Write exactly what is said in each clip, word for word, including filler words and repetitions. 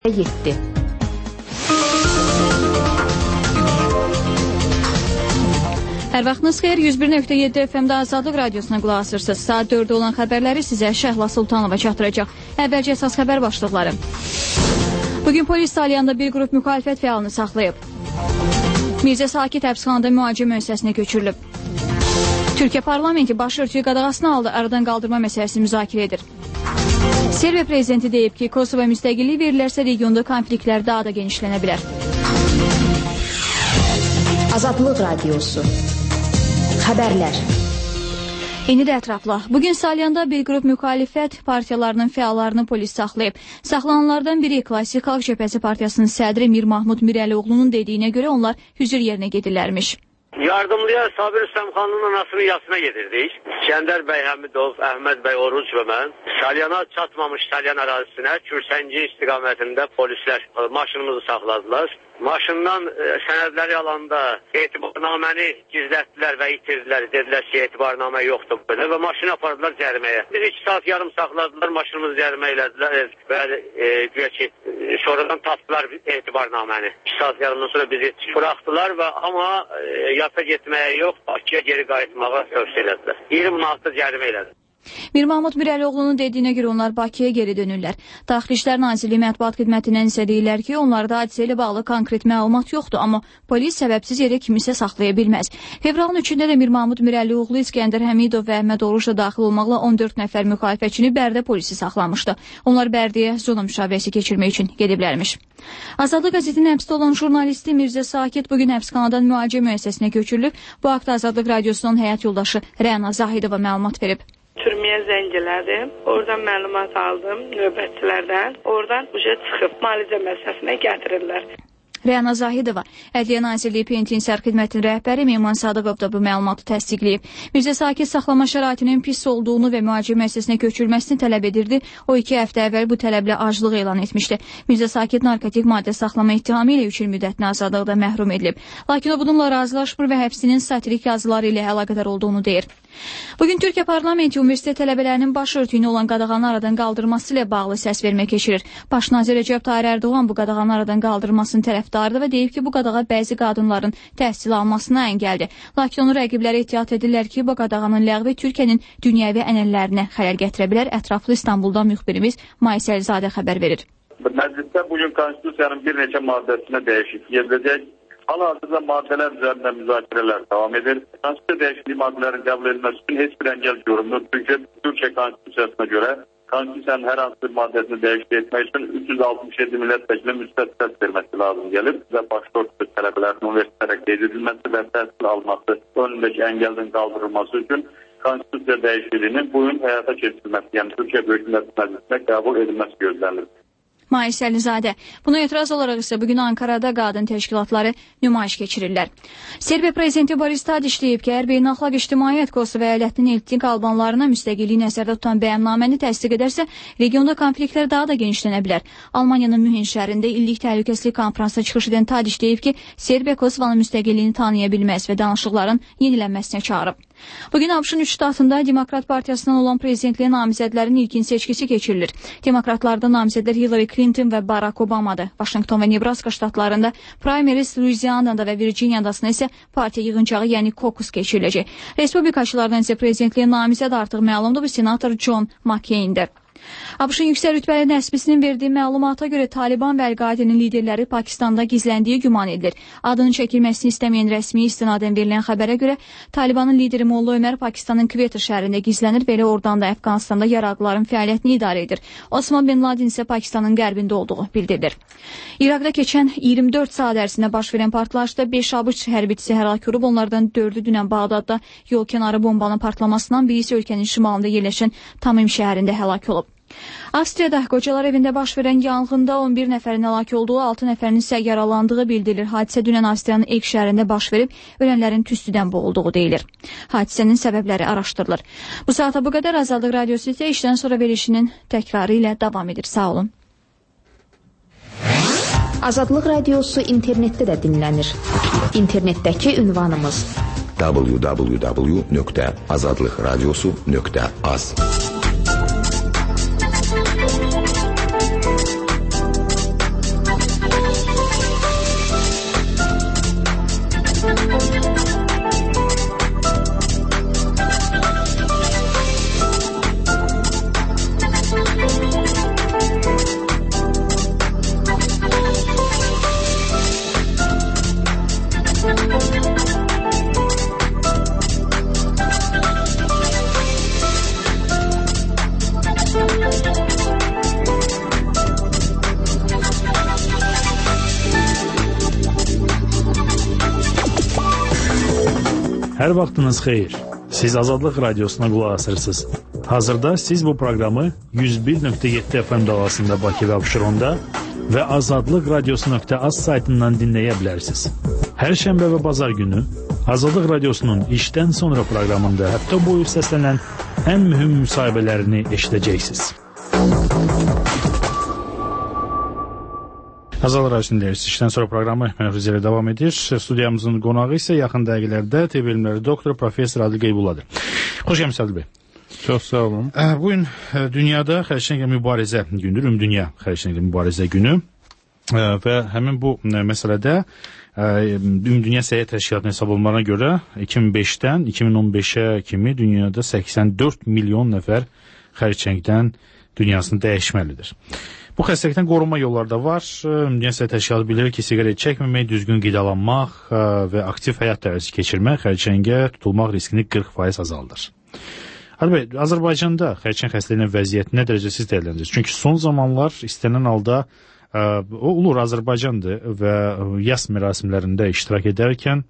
yetdi. Hər vaxtınız xeyir, yüz bir nöqtə yeddi F M-də Azadlıq Radiosuna qulaq asırsınız. Saat dördə olan xəbərləri sizə Şəhla Sultanova çatdıracaq. Əvvəlcə əsas xəbər başlıqları. Bugün polis Salyan'da bir qrup müxalifət fəalını saxlayıb. Mirzə Sakit həbsxanada müalicə müəssisəsinə köçürülüb. Türkiyə parlamenti baş örtüyü qadağasını aldı, aradan qaldırma məsələsini müzakirə edir. Serbiya prezidenti deyib ki, Kosova müstəqilliyi verilərsə regionda konfliktlər daha da genişlənə bilər. Azadlıq Radiosu. Xəbərlər. İndi də ətrafla. Bugün Salyan'da bir qrup müxalifət partiyalarının fəallarını polis saxlayıb. Saxlananlardan biri Klassik Xalq Cəbhəsi Partiyasının sədri Mir Mahmud Mirəlioğlu'nun dediyinə görə onlar hüzür yerinə gedirlərmiş. Yardımlıya Sabir Rüstəmxanın anasının yasına gedirdik. İskəndər bəy Həmidov, Əhməd bəy Oruc və mən Salyana çatmamış Salyan ərazisinə Kürsənci istiqamətində polislər maşınımızı saxladılar. Maşından e, sənədləri alanda etibarnaməni gizlətdilər və itirdilər. Dedilər ki, etibarnamə yoxdur belə və maşını apardılar cəriməyə. Bir iki saat yarım saxladılar, maşınımızı cərimə elədilər və e, güya ki, sonradan tapdılar etibarnaməni. iki saat yarımdan sonra bizi buraxdılar və amma e, yata getməyə yox, Bakıya geri qayıtmağa tövsiyə elədilər. iyirmi manatda cərimə elədilər. Mir Mahmud Mirəlioğlu'nun dediyinə görə onlar Bakıya geri dönürlər. Daxili İşlər Nazirliyi Mətbuat Xidmətindən isə deyirlər ki, onlarda hadisə ilə bağlı konkret məlumat yoxdur, amma polis səbəbsiz yerə kimisə saxlaya bilməz. Fevralın üçündə də Mir Mahmud Mirəlioğlu, İskəndər Həmidov və Əhməd Oruc da daxil olmaqla on dörd nəfər müxalifətçini Bərdə polisi saxlamışdı. Onlar Bərdəyə zona müşavirəsi keçirmək üçün gediblərmiş. Azadlıq qəzetinin həbsdə olan jurnalisti Mirzə Sakit bugün həbsxanadan müalicə müəssisəsinə köçürülüb. Bu haqda Azadlıq Radiosunun həyat yoldaşı Rəna Zahidova məlumat verib. Türməyə zəng elədim. Oradan məlumat aldım növbətçilərdən. Oradan uca çıxıb müalicə müəssisəsinə gətirirlər. Rəna Zahidova, Ədliyyə Nazirliyi P N T İnsar Xidmətinin rəhbəri Mehman Sadıqov da bu məlumatı təsdiqləyib. Mirzə Sakit saxlama şəraitinin pis olduğunu və müalicə müəssisəsinə köçürülməsini tələb edirdi. O iki həftə əvvəl bu tələblə aclıq elan etmişdi. Mirzə Sakit narkotik maddə saxlama ittihamı ilə üç il müddətinə azadlıqda məhrum edilib. Lakin o bununla razılaşmır və həbsinin satirik yazıları ilə əlaqədar olduğunu deyir. Bugün Türkiyə parlamenti universitet tələbələrinin baş örtüyünə olan qadağanı aradan qaldırması ilə bağlı səs vermə keçirir. Baş nazir Rəcəb Tayyip Ərdoğan bu qadağanı aradan qaldırmasının tərəfdarıdır və deyib ki, bu qadağa bəzi qadınların təhsil almasına əngəldir. Lakin onu rəqibləri ehtiyat edirlər ki, bu qadağanın ləğvi Türkiyənin dünyəvi ənənələrinə xələl gətirə bilər. Ətraflı İstanbuldan müxbirimiz Maysel Zadə xəbər verir. Məclisdə bugün Konstitusiyanın bir neçə maddəsinə dəyişiklik ediləcək. Hal-hazırda maddələr üzərində müzakirələr davam edir. Konstitusiya dəyişikliyi maddələrin qəbul edilməsi üçün heç bir əngəl görünmür. Çünki Türkiyə Konstitusiyasına görə Konstitusiyanın hər hansı bir maddəsini dəyişiklik etmək üçün üç yüz altmış yeddi millət vəkili müsbət səs verməsi lazım gəlir və başqa tələbələrin universitetlərə qeyd edilməsi və təhsil alması önündəki əngəldən qaldırılması üçün Konstitusiya dəyişikliyinin bu gün həyata keçirilməsi, yəni Türkiyə Böyük Millət Məclisinə qəbul edilməsi gözlənilir. Mayis Əlizadə. Buna etiraz olaraq isə bugün Ankara'da qadın təşkilatları nümayiş keçirirlər. Serbiya prezidenti Boris Tadiç deyib ki, əgər beynəlxalq ictimaiyyət Kosova əyalətinin etnik albanlarına müstəqilliyi nəzərdə tutan bəyannaməni təsdiq edərsə, regionda konfliktlər daha da genişlənə bilər. Almaniyanın Mühin şəhərində illik təhlükəsizlik konferansına çıxış edən Tadiç deyib ki, Serbiya Kosovanın müstəqilliyini tanıya bilməz və danışıqların yenilənməsinə çağırıb. Bugün ABŞ-ın üç ştatında Demokrat Partiyasından olan prezidentliyə namizədlərin ilkin seçkisi keçirilir. Demokratlardan namizədlər Hillary Clinton və Barack Obama'dır. Washington və Nebraska ştatlarında primaries, Louisiana'da və Virginia'dasına isə partiya yığıncağı, yəni kokus keçiriləcək. Respublikaçılardan isə prezidentliyə namizəd artıq məlumdur, bu senator John McCain'dir. ABŞ-ın yüksək rütbəli nəsbisinin verdiyi məlumata görə Taliban və Əl-Qaidenin liderləri Pakistanda gizləndiyi güman edilir. Adının çəkilməsini istəməyən rəsmi istinadən verilən xəbərə görə Talibanın lideri Molla Ömər Pakistanın Quetta şəhərində gizlənir, belə oradan da Əfqanistan'da yaraqlıların fəaliyyətini idarə edir. Osman Bin Laden isə Pakistanın qərbində olduğu bildirilir. İraqda keçən iyirmi dörd saat ərzində baş verən partlayışda beş ABŞ hərbiçisi həlak olub, onlardan dördü dünən Bağdadda yol kənarı bombanın partlamasından, biri isə ölkənin şimalında yerləşən Tamim şəhərində həlak olub. Avstriyada qocalar evində baş verən yanğında on bir nəfərin həlak olduğu, altı nəfərin isə yaralandığı bildirilir. Hadisə dünən Avstriyanın Eyk şəhərində baş verib, ölənlərin tüstüdən boğulduğu deyilir. Hadisənin səbəbləri araşdırılır. Bu saata bu qədər. Azadlıq Radiosu isə işdən sonra verilişinin təkrarı ilə davam edir. Sağ olun. Azadlıq Radiosu internetdə də dinlənir. İnternetdəki ünvanımız w w w nöqtə azadlıq radiosu nöqtə az. Hər vaxtınız xeyir. Siz Azadlıq Radiosuna qulaq asırsınız. Hazırda siz bu proqramı yüz bir nöqtə yeddi F M dalğasında Bakı və Abşeronda və azadlıq radiosu nöqtə az saytından dinləyə bilərsiniz. Hər şənbə və bazar günü Azadlıq Radiosunun işdən sonra proqramında həftə boyu səslənən ən mühüm müsahibələrini eşidəcəksiniz. Azadlıq Radiosunun deyirsiniz. İşdən sonra proqramı Mənəfriz ilə davam edir. Studiyamızın qonağı isə yaxın dəqiqələrdə T V bilimləri doktor Professor Adil Qeybulladır. Xoş gəlmisiniz Adil bəy. Çox sağ olun. Bugün dünyada xərçənglə mübarizə günüdür. Ümumdünya xərçənglə mübarizə günü və həmin bu məsələdə Ümumdünya Səhiyyə Təşkilatının hesablamasına görə iki min beşdən iki min on beşə kimi dünyada səksən dörd milyon nəfər xərçəngdən dünyasını dəyişməlidir. Bu xəstəlikdən qorunma yolları da var. Ümumdünya Səhiyyə Təşkilatı bilir ki, siqaret çəkməmək, düzgün qidalanmaq və aktiv həyat tərzi keçirmək xərçəngə tutulmaq riskini qırx faiz azaldır. Adil bəy, Azərbaycanda xərçəng xəstəliyinin vəziyyəti nə dərəcə siz dəyərləndirirsiniz? Çünki son zamanlar istənilən halda o olur Azərbaycandır və yas mərasimlərində iştirak edərkən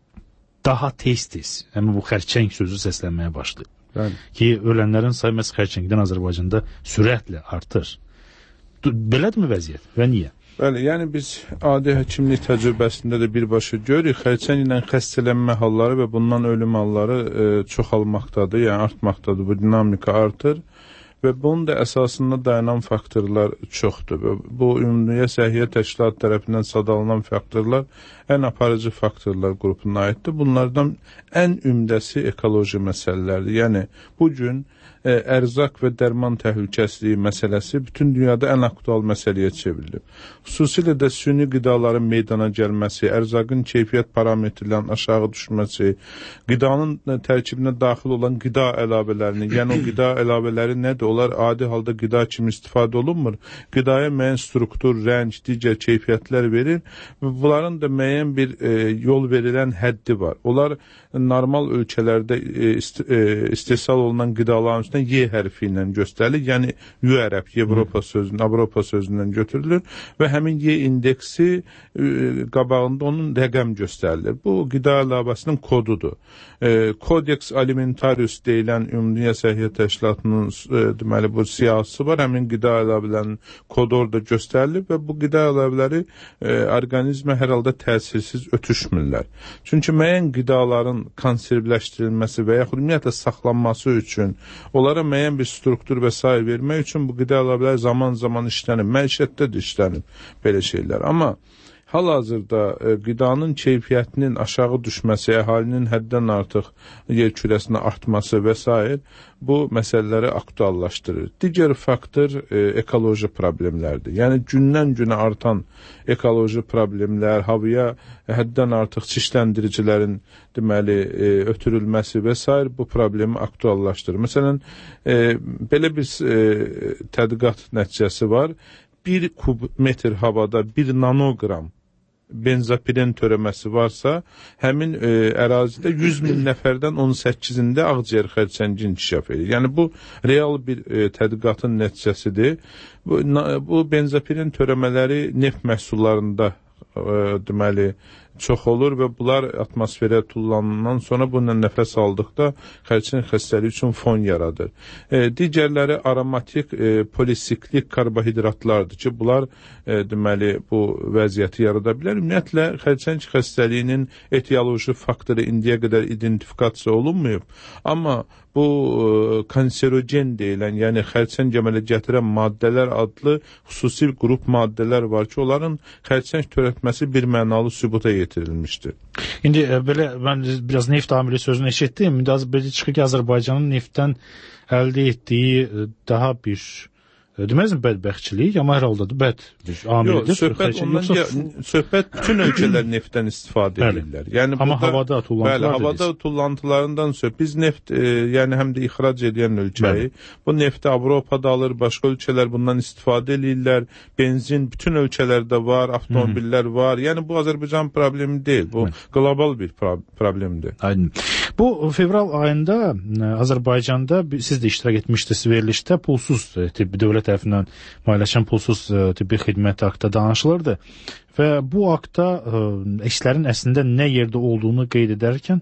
daha tez-tez həmin bu xərçəng sözü səslənməyə başlayır. Bəli. Ki, ölənlərin sayı məhz xərçəngdən Azərbaycanda sürətlə artır. Belədirmi vəziyyət və niyə? Bəli, yəni biz adi həkimlik təcrübəsində də birbaşa görürük, xərçəng ilə xəstələnmə halları və bundan ölüm halları e, çoxalmaqdadır, yəni artmaqdadır, bu dinamika artır və bunun da əsasında dayanan faktorlar çoxdur. Bu, Ümumdünya Səhiyyə Təşkilatı tərəfindən sadalanan faktorlar ən aparıcı faktorlar qrupuna aiddir. Bunlardan ən ümdəsi ekoloji məsələlərdir. Yəni, bugün e, ərzaq və dərman təhlükəsizliyi məsələsi bütün dünyada ən aktual məsələyə çevrilib. Xüsusilə də süni qidaların meydana gəlməsi, ərzaqın keyfiyyət parametrlərinin aşağı düşməsi, qidanın tərkibinə daxil olan qida əlavələrini, yəni o qida əlavələri nədir? Onlar adi halda qida kimi istifadə olunmur. Qidaya müəyyən struktur, rəng, digər keyfiyyətlər verir və bunların da müəyyən bir e, yol verilən həddi var. Onlar normal ölkələrdə e, ist, e, istehsal olunan qidaların üstündən Y hərfi ilə göstərilir. Yəni Y ərəb, Avropa sözündən, Avropa sözündən götürülür və həmin Y indeksi e, qabağında onun rəqəm göstərilir. Bu qida əlavəsinin kodudur. E, Codex Alimentarius deyilən Ümumdünya Səhiyyə Təşkilatının e, deməli bu siyahısı var. Həmin qida əlavələrinin kodu orada göstərilib və bu qida əlavələri e, orqanizmə hər halda təsirsiz ötüşmürlər. Çünki müəyyən qidaların konservləşdirilməsi və yaxud ümumiyyətlə saxlanması üçün, onlara müəyyən bir struktur və sair vermək üçün bu qida əlavələri zaman-zaman işlənib, məişətdə də işlənib belə şeylər. Amma hal-hazırda e, qidanın keyfiyyətinin aşağı düşməsi, əhalinin həddən artıq yer kürəsində artması və s. bu məsələləri aktuallaşdırır. Digər faktor e, ekoloji problemlərdir. Yəni gündən-günə artan ekoloji problemlər, havaya həddən artıq çirkləndiricilərin deməli e, ötürülməsi və s. bu problemi aktuallaşdırır. Məsələn, e, belə bir e, tədqiqat nəticəsi var. Bir kubmetr havada bir nanogram benzapiren törəməsi varsa, həmin e, ərazidə yüz min nəfərdən on səkkizində ağciyər xərçəngi inkişaf edir. Yəni bu real bir e, tədqiqatın nəticəsidir. Bu, bu benzapiren törəmələri neft məhsullarında e, deməli çox olur və bunlar atmosferə tullanandan sonra bununla nəfəs aldıqda xərçəng xəstəliyi üçün fon yaradır. E, digərləri aromatik e, polisiklik karbohidratlardır ki, bunlar e, deməli bu vəziyyəti yarada bilər. Ümumiyyətlə xərçəng xəstəliyinin etioloji faktoru indiyə qədər identifikasiya olunmayıb, amma bu e, kanserogen deyilən, yəni xərçəng əmələ gətirən maddələr adlı xüsusi qrup maddələr var ki, onların xərçəng törətməsi bir mənalı sübuta yetirilmişdir. İndi belə mən biraz neft amili sözünü eşitdim. İndi belə çıxır ki, Azərbaycanın neftdən əldə etdiyi daha bir deməzmi bədbəxtçilik, amma hər halda da bəd bir amildir. Yox, söhbət ondan yoxsa... ya, söhbət bütün ölkələr neftdən istifadə edirlər. Yəni amma burada, havada tullantılar bəli, havada tullantılarından söhbət. Biz neft e, yəni həm də ixrac edən ölkəyi. Bu nefti Avropada alır, başqa ölkələr bundan istifadə edirlər. Benzin bütün ölkələrdə var, avtomobillər Hı -hı. var. Yəni bu Azərbaycan problemi deyil. Bu Hı. qlobal bir pro problemdir. Aydın. Bu fevral ayında Azərbaycanda siz də iştirak etmişdiniz verilişdə pulsuz tibbi dövlət tərəfindən maliyyələşən pulsuz tibbi xidmət haqqında danışılırdı və bu haqda işlərin əslində nə yerdə olduğunu qeyd edərkən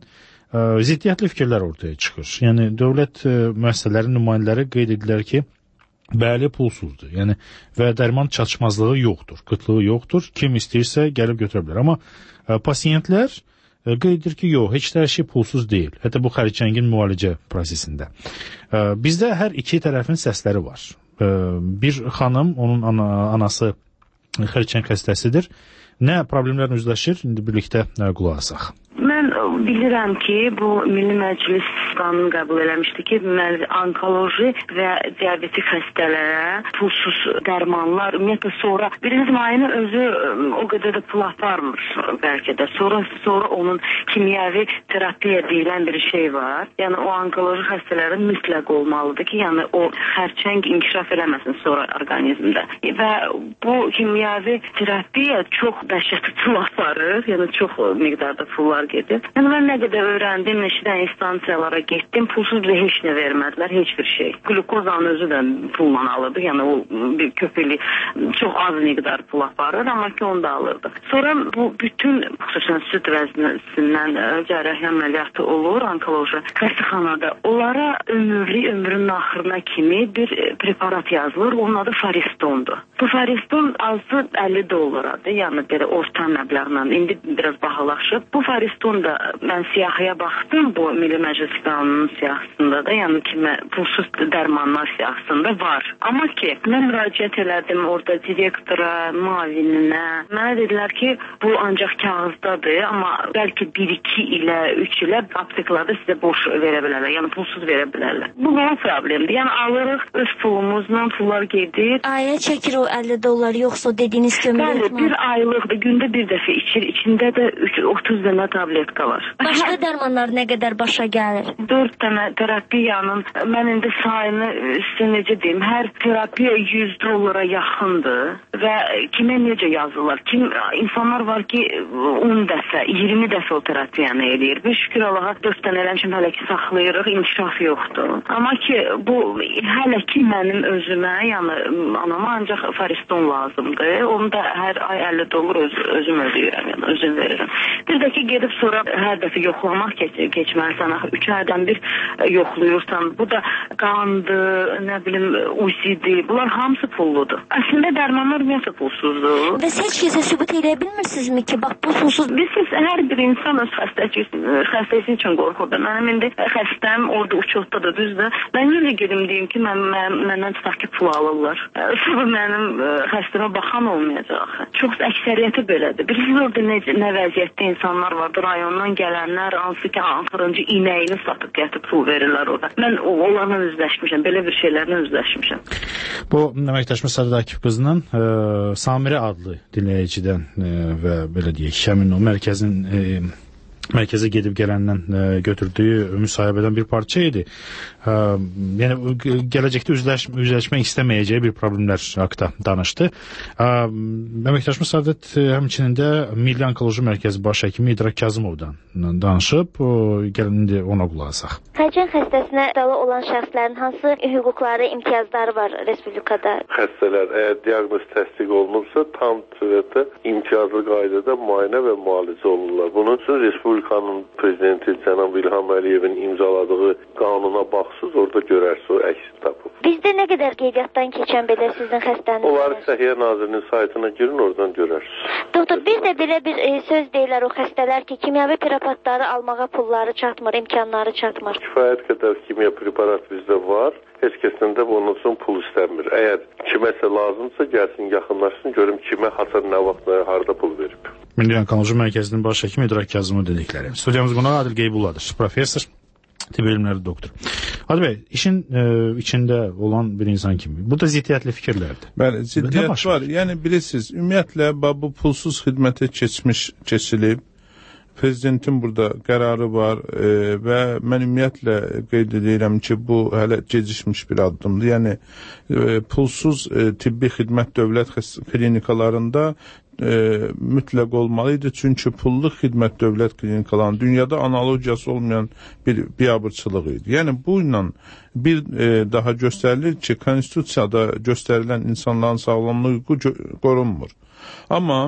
ziddiyyətli fikirlər ortaya çıxır. Yəni dövlət müəssisələrinin nümayəndələri qeyd edirlər ki, bəli pulsuzdur. Yəni və dərman çatışmazlığı yoxdur, qıtlığı yoxdur. Kim istəyirsə gəlib götürə bilər. Amma ə, pasiyentlər ə, qeyd edir ki, yox, heç hər şey pulsuz deyil. Hətta bu xərçəngin müalicə prosesində. Ə, bizdə hər iki tərəfin səsləri var. Ə, bir xanım, onun ana, anası xərçəng xəstəsidir. Nə problemlərlə üzləşir? İndi birlikdə ə, qulaq asaq. Mən bilirəm ki, bu Milli Məclis qanun qəbul eləmişdi ki, onkoloji və diabetik xəstələrə pulsuz dərmanlar, ümumiyyətlə sonra birinci müayinə özü o qədər də pul aparmır bəlkə də. Sonra sonra onun kimyəvi terapiya deyilən bir şey var. Yəni o onkoloji xəstələrin mütləq olmalıdır ki, yəni o xərçəng inkişaf eləməsin sonra orqanizmdə. Və bu kimyəvi terapiya çox dəhşətli pul aparır, yəni çox miqdarda pullar gedir. Yəni mən nə qədər öyrəndim, neçədən instansiyalara getdim, pulsuz bizə heç nə vermədilər, heç bir şey. Glukozanın özü də pulla alırdı, yəni o bir köpükli çox az miqdar pul aparır, amma ki onu da alırdı. Sonra bu bütün xüsusən süd vəznəsindən cərrahi əməliyyatı olur, onkoloji xəstəxanada. Onlara ömürlük, ömrünün axırına kimi bir preparat yazılır, onun adı Faristondur. Bu Fariston azı əlli dollaradır, yəni belə orta məbləğlə, indi biraz bahalaşıb. Bu Fariston da mən siyahıya baxdım, bu Milli Məclis qanunun siyahısında da, yəni ki, pulsuz dərmanlar siyahısında var. Amma ki, mən müraciət elədim orada direktora, müavininə. Mənə dedilər ki, bu ancaq kağızdadır, amma bəlkə bir iki ilə, üç ilə apteklarda sizə boş verə bilərlər, yəni pulsuz verə bilərlər. Bu nə problemdir? Yəni alırıq, öz pulumuzla pullar gedir. Aya çəkir o əlli dollar, yoxsa dediyiniz kömür? Bəli, bir aylıqdır, gündə bir dəfə içir, içində də otuz dənə tabletka var. Başqa dərmanlar nə qədər başa gəlir? dörd dənə terapiyanın, mən indi sayını sizə necə deyim, hər terapiya yüz dollara yaxındır və kimə necə yazırlar? Kim, insanlar var ki, on dəfə, iyirmi dəfə o terapiyanı eləyir. Bir şükür Allaha dörd dənə eləmişim, hələ ki saxlayırıq, inkişaf yoxdur. Amma ki, bu hələ ki mənim özümə, yəni anama ancaq Fariston lazımdır. Onu da hər ay əlli dollar öz, özüm ödəyirəm, yəni özüm verirəm. Bir də ki, gedib sonra hər dəfə yoxlamaq geç, keçməlisən. Üç aydan bir yoxluyursan. Bu da qandır, nə bilim, U C D. Bunlar hamısı pulludur. Əslində dərmanlar ümumiyyətlə pulsuzdur. Və heç kəsə sübut edə bilmirsinizmi ki, bax, bu pulsuz? Biz hər bir insan öz xəstəsi üçün qorxurdu. Mənim indi xəstəm orada uçotdadır, düzdür. Mən necə gedim deyim ki, mən, mən, məndən tutaq pul alırlar. Sonra mənim xəstəmə baxan olmayacaq. Çox əksəriyyəti belədir. Bilirsiniz orada nə, nə vəziyyətdə insanlar vardır, rayondan gələnlər, hansı ki, axırıncı inəyini satıb gətirib pul verirlər orada. Mən onlarla üzləşmişəm, belə bir şeylərlə üzləşmişəm. Bu, əməkdaşımız Sadiq Akif qızının e, Samirə adlı dinləyicidən e, və belə deyək, həmin o mərkəzin e, mərkəzə gedib gələndən e, götürdüyü müsahibədən bir parça idi. E, yəni gələcəkdə üzləş, üzləşmək istəməyəcəyi bir problemlər haqqında danışdı. E, əməkdaşımız Sadiq həmçinin də Milli Onkoloji Mərkəzi baş həkimi İdrak Kazımovdan danışıb. O, gəlin indi ona qulaq asaq. Xərçəng xəstəsinə dalı olan şəxslərin hansı hüquqları, imtiyazları var Respublikada? Xəstələr əgər diaqnoz təsdiq olunursa, tam surətdə imtiyazlı qaydada müayinə və müalicə olurlar. Bunun üçün Respublikanın prezidenti cənab İlham Əliyevin imzaladığı qanuna baxsız, orada görərsiniz, o əksini tapıb. Bizdə nə qədər qeydiyyatdan keçən belə sizin xəstəniz? Onları Səhiyyə Nazirinin saytına girin, oradan görərsiniz. Doktor, bir də belə bir e, söz deyirlər o xəstələr ki, kimyəvi preparatları almağa pulları çatmır, imkanları çatmır. Kifayət qədər kimya preparat bizdə var. Heç kəsdən də bunun üçün pul istəmir. Əgər kiməsə lazımsa, gəlsin, yaxınlaşsın, görüm kimə, hasar, nə vaxt, harada pul verib. Milli Onkoloji Mərkəzinin baş həkimi İdrak Kazımov dedikləri. Studiyamız qonağı Adil Qeybulladır, professor, tibb elmləri doktor. Adil bəy, işin e, içində olan bir insan kimi. Bu da ziddiyyətli fikirlərdir. Bəli, ziddiyyət var. Yəni bilirsiniz, ümumiyyətlə bu pulsuz xidmətə keçmiş, keçilib. Prezidentin burada qərarı var e, və mən ümumiyyətlə qeyd edirəm ki, bu hələ gecikmiş bir addımdır. Yəni e, pulsuz e, tibbi xidmət dövlət klinikalarında e, mütləq olmalıydı. Çünki pullu xidmət dövlət klinikalarının dünyada analogiyası olmayan bir biabırçılıq idi. Yəni bu ilə bir e, daha göstərilir ki, konstitusiyada göstərilən insanların sağlamlığı qorunmur. Amma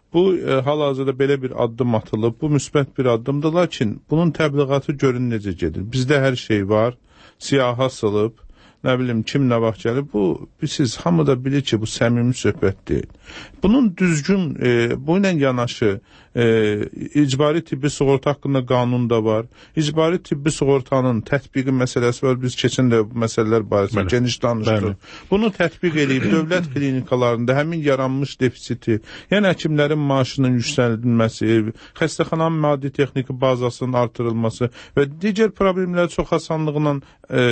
Bu e, hal-hazırda belə bir addım atılıb, bu müsbət bir addımdır, lakin bunun təbliğatı görün necə gedir. Bizdə hər şey var, siyaha sılıb, nə bilim, kim nə vaxt gəlir. Bu, siz hamı da bilir ki, bu səmimi söhbət deyil. Bunun düzgün, e, bu ilə yanaşı, e, icbari tibbi sığorta haqqında qanun da var. İcbari tibbi sığortanın tətbiqi məsələsi var. Biz keçən də bu məsələlər barəsində geniş danışdıq. Bunu tətbiq edib dövlət klinikalarında həmin yaranmış defisiti, yəni həkimlərin maaşının yüksəldilməsi, xəstəxananın maddi texniki bazasının artırılması və digər problemləri çox asanlıqla e,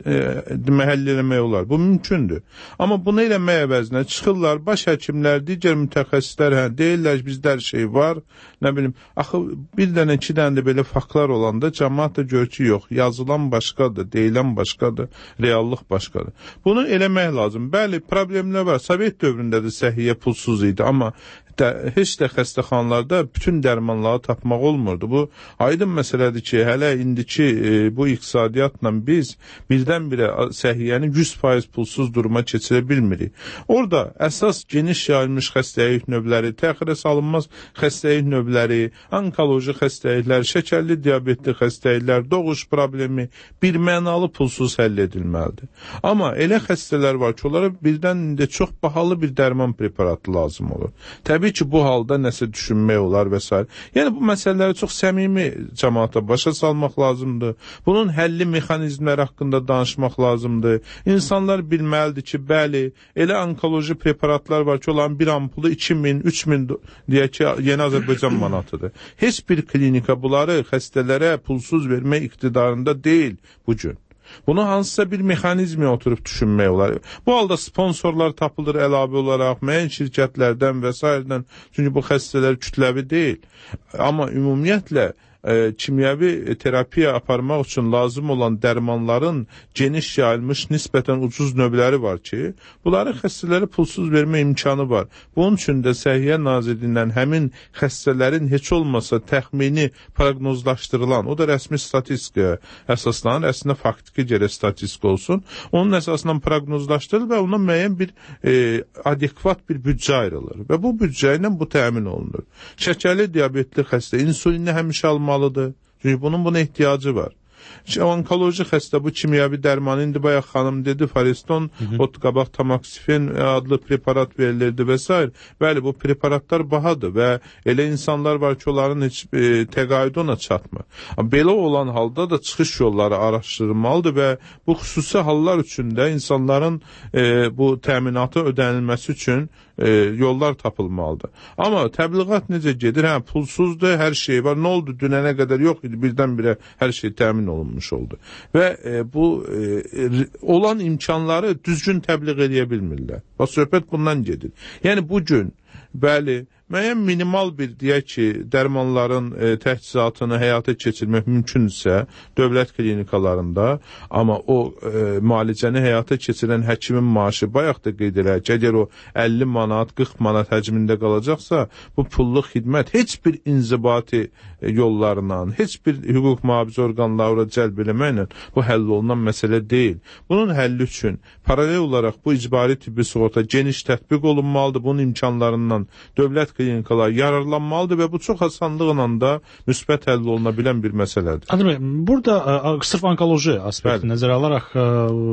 e, həll eləmək olar. Bu mümkündür. Amma bunu eləmək əvəzinə çıxırlar, baş həkimlər, digər mütəxəssislər, hə, deyirlər ki, bizdə hər şey var, nə bilim, axı bir dənə, iki dənə də belə faktlar olanda cəmaat da gör ki, yox, yazılan başqadır, deyilən başqadır, reallıq başqadır. Bunu eləmək lazım. Bəli, problemlər var. Sovet dövründə də səhiyyə pulsuz idi, amma də, heç də xəstəxanalarda bütün dərmanları tapmaq olmurdu. Bu aydın məsələdir ki, hələ indiki e, bu iqtisadiyyatla biz birdən-birə səhiyyəni yüz faiz pulsuz duruma keçirə bilmirik. Orada əsas geniş yayılmış xəstəlik növləri, təxirə salınmaz xəstəlik növləri, onkoloji xəstəliklər, şəkərli diabetli xəstəliklər, doğuş problemi birmənalı pulsuz həll edilməlidir. Amma elə xəstələr var ki, onlara birdən də çox bahalı bir dərman preparatı lazım olur. Təbii ki, bu halda nəsə düşünmək olar və s. Yəni, bu məsələləri çox səmimi cəmaata başa salmaq lazımdır. Bunun həlli mexanizmləri haqqında danışmaq lazımdır. İnsanlar bilməlidir ki, bəli, elə onkoloji preparatlar var ki, olan bir ampulu iki min, üç min deyək ki, yeni Azərbaycan manatıdır. Heç bir klinika bunları xəstələrə pulsuz vermək iqtidarında deyil bu gün. Bunu hansısa bir mexanizmə oturub düşünmək olar. Bu halda sponsorlar tapılır əlavə olaraq, müəyyən şirkətlərdən və s. Çünki bu xəstələr kütləvi deyil. Amma ümumiyyətlə, E, kimyəvi terapiya aparmaq üçün lazım olan dərmanların geniş yayılmış nisbətən ucuz növləri var ki, bunları xəstələrə pulsuz vermə imkanı var. Bunun üçün də Səhiyyə Nazirliyindən həmin xəstələrin heç olmasa təxmini proqnozlaşdırılan, o da rəsmi statistikaya əsaslanır, əslində faktiki gərək statistika olsun, onun əsasından proqnozlaşdırılır və ona müəyyən bir e, adekvat bir büdcə ayrılır və bu büdcə ilə bu təmin olunur. Şəkərli diabetli xəstə insulinini həmişə almalıdır. Çünki bunun buna ehtiyacı var. Onkoloji xəstə bu kimyəvi dərmanı, indi bayaq xanım dedi, Fariston, ot qabaq tamoksifen adlı preparat verilirdi və s. Bəli, bu preparatlar bahadır və elə insanlar var ki, onların heç e, təqaüdü ona çatmır. Belə olan halda da çıxış yolları araşdırılmalıdır və bu xüsusi hallar üçün də insanların e, bu təminatı ödənilməsi üçün e, yollar tapılmalıdır. Amma təbliğat necə gedir? Hə, pulsuzdur, hər şey var. Nə oldu? Dünənə qədər yox idi, birdən-birə hər şey təmin olunmuş oldu. Və e, bu e, olan imkanları düzgün təbliğ edə bilmirlər. Və söhbət bundan gedir. Yəni bu gün, bəli, müəyyən minimal bir, deyək ki, dərmanların e, təchizatını həyata keçirmək mümkündürsə dövlət klinikalarında, amma o e, müalicəni həyata keçirən həkimin maaşı bayaq da qeyd edək ki, əgər o əlli manat, qırx manat həcmində qalacaqsa, bu pulluq xidmət heç bir inzibati e, yollarla, heç bir hüquq mühafizə orqanları cəlb eləməklə bu həll olunan məsələ deyil. Bunun həlli üçün paralel olaraq bu icbari tibbi sığorta geniş tətbiq olunmalıdır. Bunun imkanlarından dövlət klinikalar yararlanmalıdır və bu çox asanlıqla da müsbət həll oluna bilən bir məsələdir. Adil bəy, burada ə, sırf onkoloji aspekti nəzərə alaraq ə,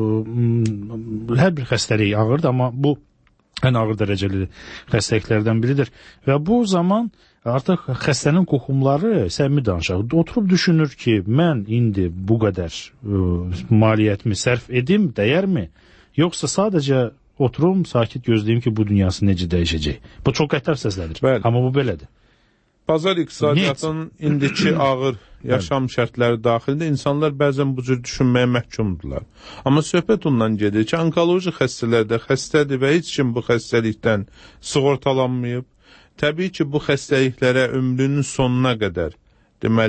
hər bir xəstəlik ağırdır, amma bu ən ağır dərəcəli xəstəliklərdən biridir və bu zaman artıq xəstənin qoxumları səmimi danışaq. Oturub düşünür ki, mən indi bu qədər ə, maliyyətimi sərf edim, dəyərmi? Yoxsa sadəcə oturum, sakit gözləyim ki, bu dünyası necə dəyişəcək. Bu çox qəddar səslədir. Bəli. Amma bu belədir. Bazar iqtisadiyyatının indiki ağır yaşam şərtləri daxilində insanlar bəzən bu cür düşünməyə məhkumdurlar. Amma söhbət ondan gedir ki, onkoloji xəstələrdə xəstədir və heç kim bu xəstəlikdən sığortalanmayıb. Təbii ki, bu xəstəliklərə ömrünün sonuna qədər deməli,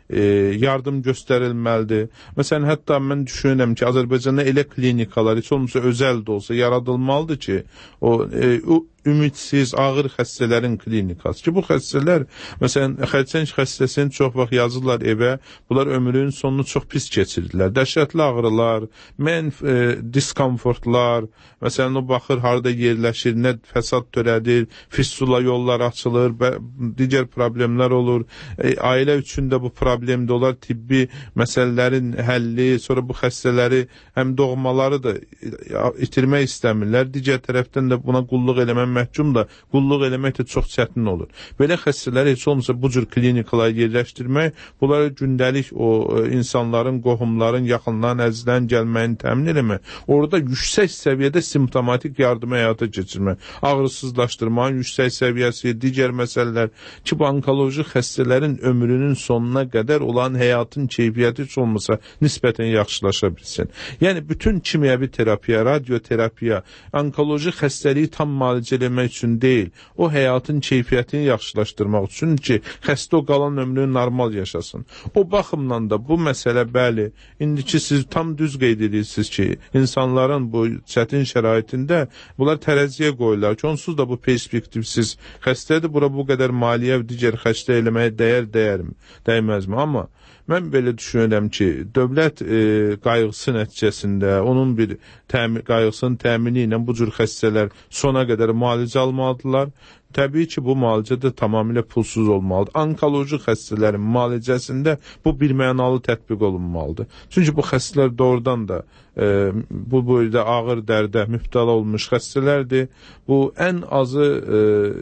e, yardım göstərilməlidir. Məsələn, hətta mən düşünürəm ki, Azərbaycanda elə klinikalar, heç olmasa özəl də olsa yaradılmalıdır ki, o, e, o ümidsiz, ağır xəstələrin klinikası ki, bu xəstələr, məsələn, xərçəng xəstəsini çox vaxt yazırlar evə, bunlar ömrünün sonunu çox pis keçirirlər. Dəhşətli ağrılar, mən e, diskomfortlar, məsələn, o baxır, harada yerləşir, nə fəsad törədir, fistula yollar açılır, digər problemlər olur. E, ailə üçün də bu problemdir, onlar tibbi məsələlərin həlli, sonra bu xəstələri həm doğmaları da itirmək istəmirlər, digər tərəfdən də buna qulluq eləmək məhkum da qulluq eləmək də çox çətin olur. Belə xəstələri heç olmasa bu cür klinikalara yerləşdirmək, bunlara gündəlik o insanların, qohumların, yaxınların, əzizlərin gəlməyini təmin eləmək, orada yüksək səviyyədə simptomatik yardım həyata keçirmək, ağrısızlaşdırmanın yüksək səviyyəsi, digər məsələlər ki, bu onkoloji xəstələrin ömrünün sonuna qədər olan həyatın keyfiyyəti heç olmasa nisbətən yaxşılaşa bilsin. Yəni, bütün kimyəvi terapiya, radioterapiya, onkoloji xəstəliyi tam müalicə eləmək üçün deyil, o həyatın keyfiyyətini yaxşılaşdırmaq üçün ki, xəstə o qalan ömrünü normal yaşasın. O baxımdan da bu məsələ, bəli, indiki siz tam düz qeyd edirsiniz ki, insanların bu çətin şəraitində bunlar tərəziyə qoyurlar ki, onsuz da bu perspektivsiz xəstədir, bura bu qədər maliyyə və digər xərclər eləməyə dəyər, dəyərmi, dəyməzmi? Amma mən belə düşünürəm ki, dövlət e, qayğısı nəticəsində onun bir təmi, qayğısının təmini ilə bu cür xəstələr sona qədər müalicə almalıdırlar. Təbii ki, bu müalicə də tamamilə pulsuz olmalıdır. Onkoloji xəstələrin müalicəsində bu birmənalı tətbiq olunmalıdır. Çünki bu xəstələr doğrudan da e, bu boyda ağır dərdə mübtəla olmuş xəstələrdir. Bu ən azı e,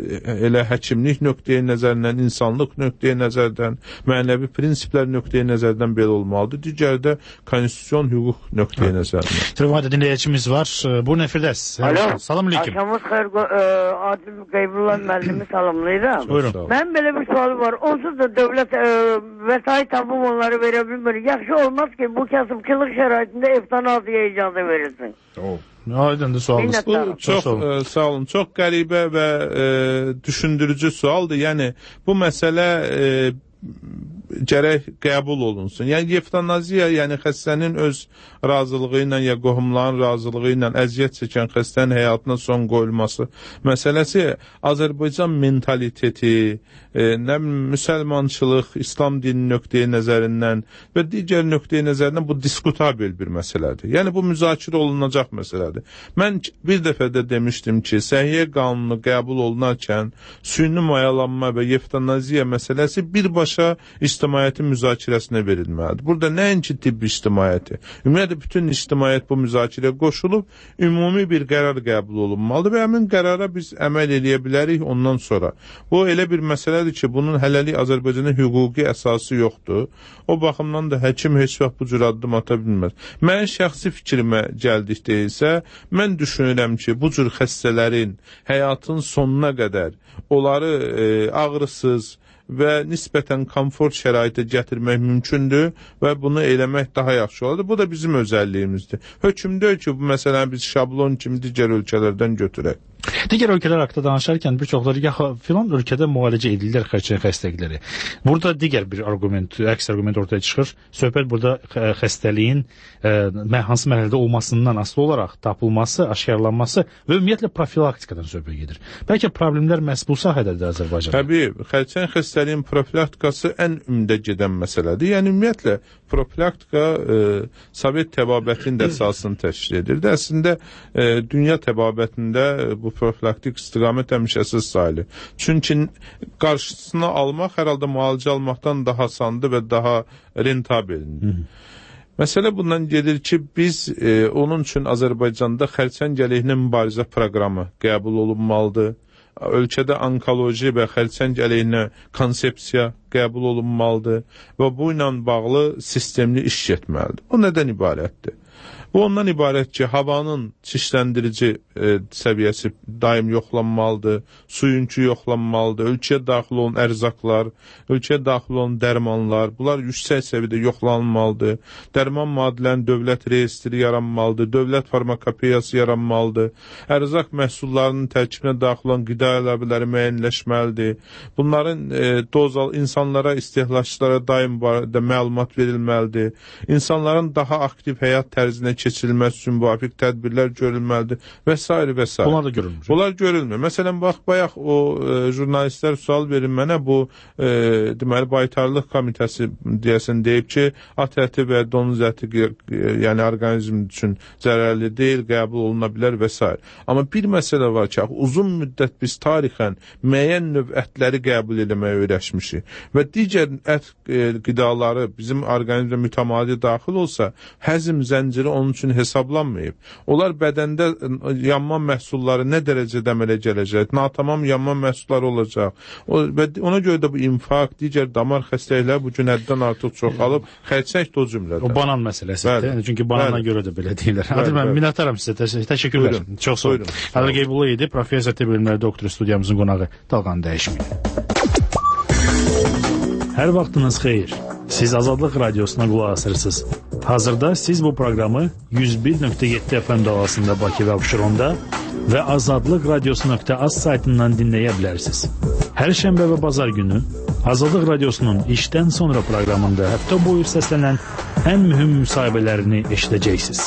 elə həkimlik nöqteyi nəzərindən, insanlıq nöqteyi nəzərdən, mənəvi prinsiplər nöqteyi nəzərdən belə olmalıdır. Digər də konstitusyon hüquq nöqteyi nəzərindən. Telefonda dinləyicimiz var. Buyurun Firdəs. Salam aleyküm. Axşamınız xeyir, Adil Qeybrullah müəllimi salamlayıram. Buyurun. Mən belə bir sualım var. Onsuz da dövlət e, vəsait tapıb onları verə bilmir. Yaxşı olmaz ki, bu kasıbçılıq şəraitində evtanaziya icazə verilsin. Oh. Aydındır sualınız. Bu çox e, sağ olun, çox qəribə və e, düşündürücü sualdır. Yəni bu məsələ e, gərək qəbul olunsun. Yəni evtanaziya, yəni xəstənin öz razılığı ilə ya qohumların razılığı ilə əziyyət çəkən xəstənin həyatına son qoyulması məsələsi Azərbaycan mentaliteti, e, nə müsəlmançılıq, İslam dini nöqteyi nəzərindən və digər nöqteyi nəzərindən bu diskutabil bir məsələdir. Yəni bu müzakirə olunacaq məsələdir. Mən bir dəfə də demişdim ki, səhiyyə qanunu qəbul olunarkən süni mayalanma və evtanaziya məsələsi birbaşa ictimaiyyətin müzakirəsinə verilməlidir. Burada nəinki tibbi ictimaiyyəti, ümumiyyətlə bütün ictimaiyyət bu müzakirəyə qoşulub, ümumi bir qərar qəbul olunmalıdır və həmin qərara biz əməl eləyə bilərik ondan sonra. Bu elə bir məsələdir ki, bunun hələlik Azərbaycanda hüquqi əsası yoxdur. O baxımdan da həkim heç vaxt bu cür addım ata bilməz. Mən şəxsi fikrimə gəldikdə isə, mən düşünürəm ki, bu cür xəstələrin həyatın sonuna qədər onları e, ağrısız və nisbətən komfort şəraitə gətirmək mümkündür və bunu eləmək daha yaxşı olardır. Bu da bizim özəlliyimizdir. Hökm deyil ki, bu məsələni biz şablon kimi digər ölkələrdən götürək. Digər ölkələr haqqında danışarkən bir çoxları ya filan ölkədə müalicə edirlər xərçəng xəstəlikləri. Burada digər bir argument, əks argument ortaya çıxır. Söhbət burada xəstəliyin ə, hansı mərhələdə olmasından asılı olaraq tapılması, aşkarlanması və ümumiyyətlə profilaktikadan söhbət gedir. Bəlkə problemlər məhz bu sahədədir Azərbaycanda. Təbii, xərçəng xəstəliyin profilaktikası ən ümdə gedən məsələdir. Yəni ümumiyyətlə profilaktika e, Sovet təbabətinin də əsasını təşkil edirdi. Əslində e, dünya təbabətində e, bu profilaktik istiqamət həmişəsiz sayılır. Çünki qarşısını almaq hər halda müalicə almaqdan daha asandır və daha rentabeldir. Məsələ bundan gedir ki, biz e, onun üçün Azərbaycanda xərçəng əleyhinə mübarizə proqramı qəbul olunmalıdır. Ölkədə onkoloji və xərçəng əleyhinə konsepsiya qəbul olunmalıdır və bu ilə bağlı sistemli iş getməlidir. Bu nədən ibarətdir? Bu ondan ibarət ki, havanın çirkləndirici e, səviyyəsi daim yoxlanmalıdır, suyuncu yoxlanmalıdır, ölkəyə daxil olan ərzaqlar, ölkəyə daxil olan dərmanlar, bunlar yüksək səviyyədə yoxlanılmalıdır. Dərman maddələrinin dövlət reyestri yaranmalıdır, dövlət farmakopeyası yaranmalıdır, ərzaq məhsullarının tərkibinə daxil olan qida əlavələri müəyyənləşməlidir. Bunların e, dozal insanlara, istehlakçılara daim barədə məlumat verilməlidir. İnsanların daha aktiv həyat tərzinə keçirilməsi üçün müvafiq tədbirlər görülməlidir və s. və s. Bunlar da görülmür. Bunlar görülmür. Məsələn, bax, bayaq o e, jurnalistlər sual verin mənə, bu e, deməli, Baytarlıq Komitəsi deyəsən deyib ki, at əti və donuz əti e, yəni orqanizm üçün zərərli deyil, qəbul oluna bilər və s. Amma bir məsələ var ki, uzun müddət biz tarixən müəyyən növ ətləri qəbul eləməyə öyrəşmişik və digər ət e, qidaları bizim orqanizmə mütəmadi daxil olsa, həzm zənciri onun üçün hesablanmayıb. Onlar bədəndə yanma məhsulları nə dərəcədə əmələ gələcək, natamam yanma məhsulları olacaq. O, və ona görə də bu infarkt, digər damar xəstəlikləri bu gün həddən artıq çoxalıb, xərçəng də o cümlədə. O banan məsələsidir. Çünki banana bəli. Görə də belə deyirlər. Adil mən minnətdaram sizə. Təş təşəkkürlər. Buyurun. Çox sağ olun. Adil Qeybulla idi, professor tibb bilimləri doktoru studiyamızın qonağı. Dalğanı dəyişməyin. Hər vaxtınız xeyir. Siz Azadlıq Radiosuna qulaq asırsınız. Hazırda siz bu proqramı yüz bir nöqtə yeddi F M dalğasında Bakı və Abşeronda və azadlıq radiosu nöqtə az saytından dinləyə bilərsiniz. Hər şənbə və bazar günü Azadlıq Radiosunun işdən sonra proqramında həftə boyu səslənən ən mühüm müsahibələrini eşidəcəksiniz.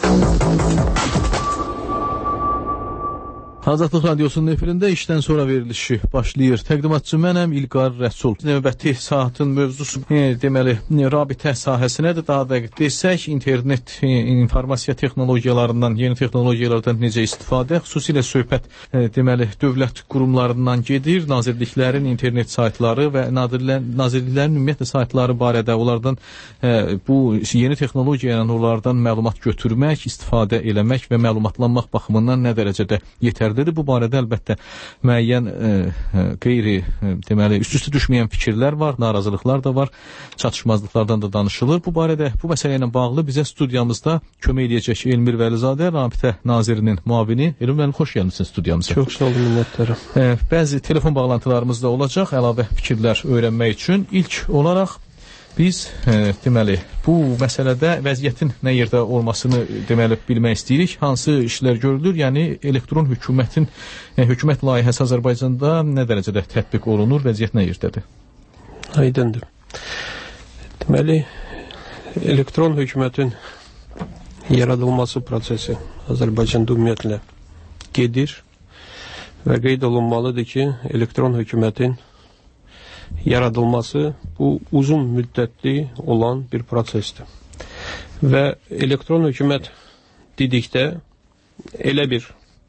Azadlıq Radiosunun efirində işdən sonra verilişi başlayır. Təqdimatçı mənəm İlqar Rəsul. Növbəti saatın mövzusu e, deməli rabitə sahəsinədir. Daha dəqiq desək, internet e, informasiya texnologiyalarından, yeni texnologiyalardan necə istifadə, xüsusilə söhbət e, deməli dövlət qurumlarından gedir. Nazirliklərin internet saytları və nazirliklərin, nazirliklərin ümumiyyətlə saytları barədə onlardan e, bu yeni texnologiya ilə onlardan məlumat götürmək, istifadə eləmək və məlumatlanmaq baxımından nə dərəcədə yetərlidir. Bu barədə əlbəttə müəyyən e, qeyri e, deməli üst-üstə düşməyən fikirlər var, narazılıqlar da var, çatışmazlıqlardan da danışılır. Bu barədə bu məsələ ilə bağlı bizə studiyamızda kömək edəcək Elmir Vəlizadə, Rabitə Nazirinin müavini. Elmir müəllim, xoş gəlmisiniz studiyamıza. Çox sağ olun, minnətdaram. E, bəzi telefon bağlantılarımız da olacaq əlavə fikirlər öyrənmək üçün. İlk olaraq biz e, deməli bu məsələdə vəziyyətin nə yerdə olmasını deməli bilmək istəyirik. Hansı işlər görülür? Yəni elektron hökumətin e, hökumət layihəsi Azərbaycanda nə dərəcədə tətbiq olunur? Vəziyyət nə yerdədir? Aydındır. Deməli elektron hökumətin yaradılması prosesi Azərbaycanda ümumiyyətlə gedir və qeyd olunmalıdır ki, elektron hökumətin yaradılması bu uzun müddətli olan bir prosesdir. Və elektron hökumət dedikdə elə bir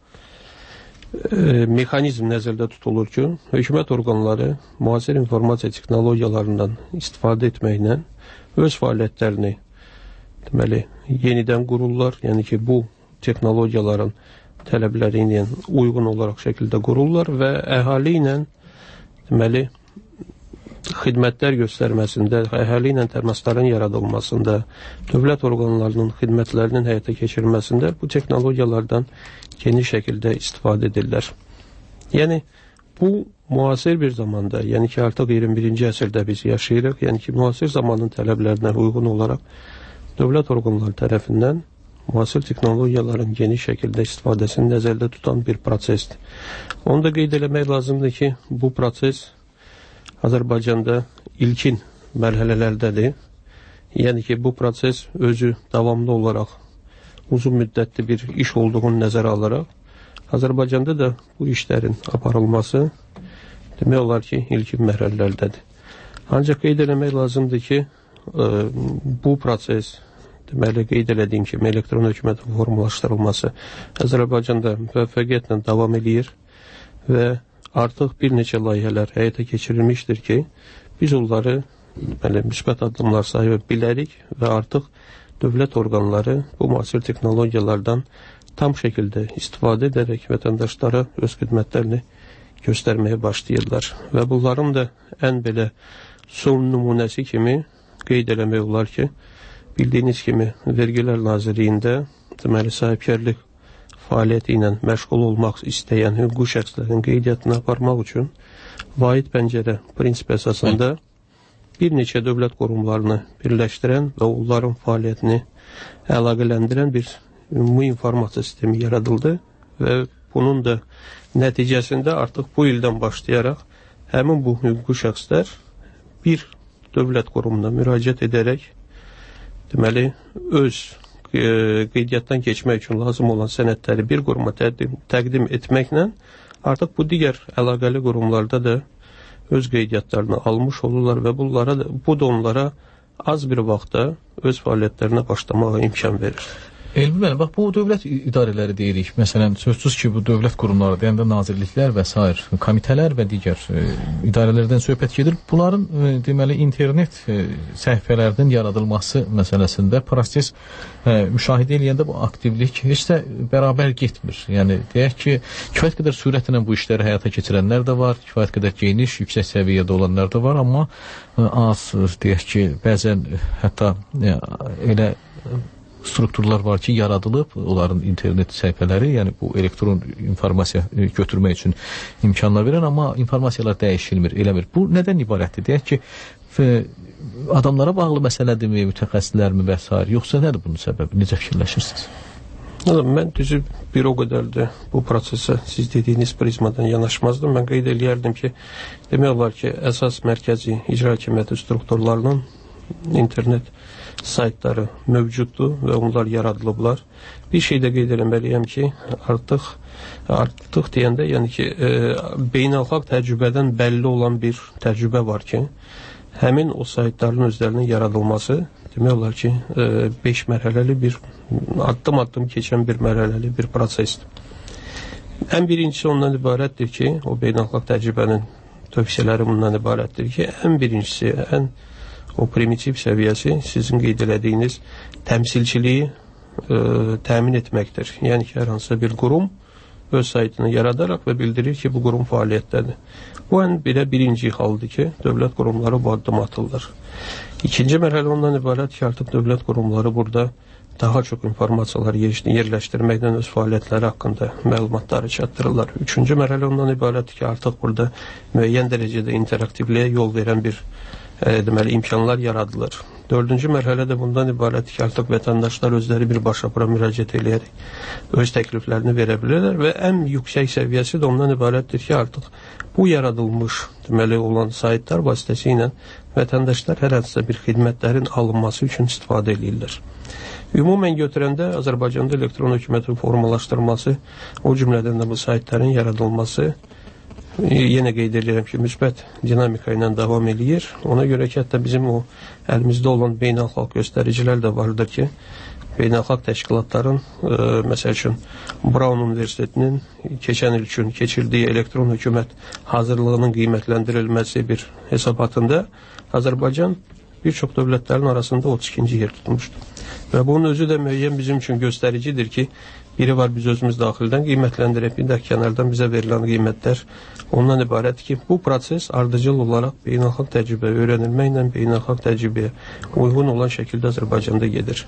e, mexanizm nəzərdə tutulur ki, hökumət orqanları müasir informasiya texnologiyalarından istifadə etməklə öz fəaliyyətlərini deməli yenidən qururlar. Yəni ki, bu texnologiyaların tələbləri ilə uyğun olaraq şəkildə qururlar və əhali ilə deməli xidmətlər göstərməsində, əhali ilə təmasların yaradılmasında, dövlət orqanlarının xidmətlərinin həyata keçirilməsində bu texnologiyalardan geniş şəkildə istifadə edirlər. Yəni, bu müasir bir zamanda, yəni ki, artıq iyirmi birinci əsrdə biz yaşayırıq, yəni ki, müasir zamanın tələblərinə uyğun olaraq dövlət orqanları tərəfindən müasir texnologiyaların geniş şəkildə istifadəsini nəzərdə tutan bir prosesdir. Onu da qeyd eləmək lazımdır ki, bu proses Azərbaycanda ilkin mərhələlərdədir. Yəni ki, bu proses özü davamlı olaraq uzun müddətli bir iş olduğunu nəzərə alaraq Azərbaycanda da bu işlərin aparılması demək olar ki, ilkin mərhələlərdədir. Ancaq qeyd eləmək lazımdır ki, bu proses deməli qeyd elədiyim kimi elektron hökumətin formalaşdırılması Azərbaycanda müvəffəqiyyətlə davam edir və artıq bir neçə layihələr həyata keçirilmişdir ki, biz onları deməli, müsbət addımlar sayı bilərik və artıq dövlət orqanları bu müasir texnologiyalardan tam şəkildə istifadə edərək vətəndaşlara öz xidmətlərini göstərməyə başlayırlar. Və bunların da ən belə son nümunəsi kimi qeyd eləmək olar ki, bildiyiniz kimi Vergilər Nazirliyində deməli sahibkarlıq fəaliyyəti ilə məşğul olmaq istəyən hüquqi şəxslərin qeydiyyatını aparmaq üçün vahid pəncərə prinsip əsasında bir neçə dövlət qurumlarını birləşdirən və onların fəaliyyətini əlaqələndirən bir ümumi informasiya sistemi yaradıldı və bunun da nəticəsində artıq bu ildən başlayaraq həmin bu hüquqi şəxslər bir dövlət qurumuna müraciət edərək deməli öz e, qeydiyyatdan keçmək üçün lazım olan sənədləri bir quruma təqdim, təqdim etməklə artıq bu digər əlaqəli qurumlarda da öz qeydiyyatlarını almış olurlar və bunlara da, bu da onlara az bir vaxtda öz fəaliyyətlərinə başlamağa imkan verir. Elmi müəllim, bax bu dövlət idarələri deyirik. Məsələn, sözsüz ki, bu dövlət qurumları deyəndə nazirliklər və sair komitələr və digər e, idarələrdən söhbət gedir. Bunların e, deməli internet e, səhifələrinin yaradılması məsələsində proses e, müşahidə edəndə bu aktivlik heç də bərabər getmir. Yəni deyək ki, kifayət qədər sürətlə bu işləri həyata keçirənlər də var, kifayət qədər geniş, yüksək səviyyədə olanlar da var, amma e, az deyək ki, bəzən hətta e, elə strukturlar var ki, yaradılıb, onların internet səhifələri, yəni bu elektron informasiya götürmək üçün imkanlar verən, amma informasiyalar dəyişilmir, eləmir. Bu nədən ibarətdir? Deyək ki, adamlara bağlı məsələdirmi, mütəxəssislərmi və s. yoxsa nədir bunun səbəbi? Necə fikirləşirsiniz? Mən düzü bir o qədər də bu prosesə siz dediyiniz prizmadan yanaşmazdım. Mən qeyd eləyərdim ki, demək olar ki, əsas mərkəzi icra hakimiyyəti strukturlarının internet saytları mövcuddur və onlar yaradılıblar. Bir şey də qeyd eləməliyəm ki, artıq artıq deyəndə, yəni ki, e, beynəlxalq təcrübədən bəlli olan bir təcrübə var ki, həmin o saytların özlərinin yaradılması demək olar ki, beş mərhələli bir addım-addım keçən bir mərhələli bir prosesdir. Ən birincisi ondan ibarətdir ki, o beynəlxalq təcrübənin tövsiyələri bundan ibarətdir ki, ən birincisi, ən o primitiv səviyyəsi sizin qeyd elədiyiniz təmsilçiliyi e, təmin etməkdir. Yəni ki, hər hansısa bir qurum öz saytını yaradaraq və bildirir ki, bu qurum fəaliyyətdədir. Bu ən birə birinci haldır ki, dövlət qurumları bu addım atırlar. İkinci mərhələ ondan ibarət ki, artıq dövlət qurumları burada daha çox informasiyalar yerləşdirməkdən öz fəaliyyətləri haqqında məlumatları çatdırırlar. Üçüncü mərhələ ondan ibarətdir ki, artıq burada müəyyən dərəcədə interaktivliyə yol verən bir e, deməli, imkanlar yaradılır. Dördüncü mərhələ də bundan ibarətdir ki, artıq vətəndaşlar özləri birbaşa bura müraciət edərək öz təkliflərini verə bilirlər və ən yüksək səviyyəsi də ondan ibarətdir ki, artıq bu yaradılmış deməli olan saytlar vasitəsilə vətəndaşlar hər hansısa bir xidmətlərin alınması üçün istifadə edirlər. Ümumən götürəndə Azərbaycanda elektron hökumətin formalaşdırılması, o cümlədən də bu saytların yaradılması yenə qeyd edirəm ki, müsbət dinamika ilə davam edir. Ona görə ki, hətta bizim o əlimizdə olan beynəlxalq göstəricilər də vardır ki, beynəlxalq təşkilatların, e, məsəl üçün, Brown Universitetinin keçən il üçün keçirdiyi elektron hökumət hazırlığının qiymətləndirilməsi bir hesabatında Azərbaycan bir çox dövlətlərin arasında otuz ikinci yer tutmuşdur. Və bunun özü də müəyyən bizim üçün göstəricidir ki, biri var biz özümüz daxildən qiymətləndirək, bir də kənardan bizə verilən qiymətlər ondan ibarətdir ki, bu proses ardıcıl olaraq beynəlxalq təcrübə öyrənilməklə beynəlxalq təcrübəyə uyğun olan şəkildə Azərbaycanda gedir.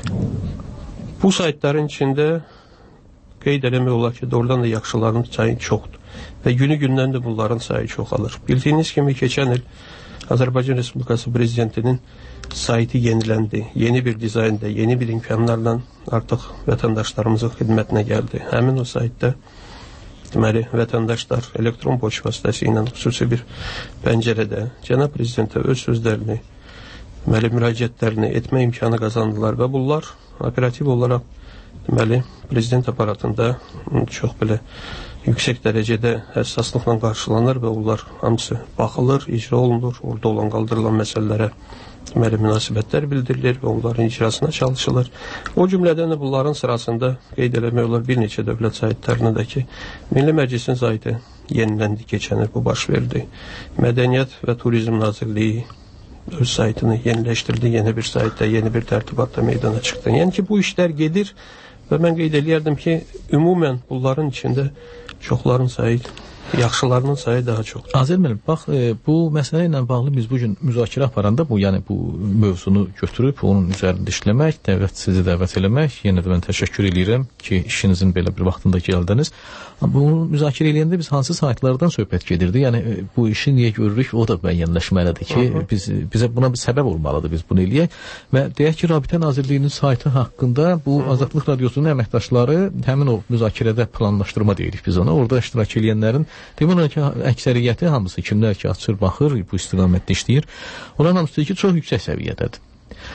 Bu saytların içində qeyd eləmək olar ki, doğrudan da yaxşıların sayı çoxdur və günü-gündən də bunların sayı çoxalır. Bildiyiniz kimi keçən il Azərbaycan Respublikası Prezidentinin saytı yeniləndi. Yeni bir dizaynda, yeni bir imkanlarla artıq vətəndaşlarımızın xidmətinə gəldi. Həmin o saytda deməli, vətəndaşlar elektron poçt vasitəsilə xüsusi bir pəncərədə Cənab Prezidentə öz sözlərini, deməli, müraciətlərini etmə imkanı qazandılar və bunlar operativ olaraq deməli, prezident aparatında çox belə yüksək dərəcədə həssaslıqla qarşılanır və onlar hamısı baxılır, icra olunur, orada olan qaldırılan məsələlərə deməli, münasibətlər bildirilir və onların icrasına çalışılır. O cümlədən də bunların sırasında qeyd eləmək olar bir neçə dövlət saytlarına da ki, Milli Məclisin saytı yeniləndi, keçən il bu baş verdi. Mədəniyyət və Turizm Nazirliyi öz saytını yeniləşdirdi, yeni bir saytda, yeni bir tərtibatda meydana çıxdı. Yəni ki, bu işlər gedir və mən qeyd eləyərdim ki, ümumən bunların içində çoxların sayı yaxşılarının sayı daha çox. Azər müəllim, bax e, bu məsələ ilə bağlı biz bu gün müzakirə aparanda bu, yəni bu mövzunu götürüb onun üzərində işləmək, dəvət sizi dəvət eləmək, yenə də mən təşəkkür edirəm ki, işinizin belə bir vaxtında gəldiniz. Bunu müzakirə edəndə biz hansı saytlardan söhbət gedirdi? Yəni bu işi niyə görürük? O da müəyyənləşməlidir ki, Aha. biz bizə buna bir səbəb olmalıdır biz bunu eləyək. Və deyək ki, Rabitə Nazirliyinin saytı haqqında bu Aha. Azadlıq Radiosunun əməkdaşları həmin o müzakirədə planlaşdırma deyirik biz ona. Orada iştirak edənlərin demək olar ki, əksəriyyəti hamısı kimlər ki, açır, baxır, bu istiqamətdə işləyir. Onların hamısı ki, çox yüksək səviyyədədir.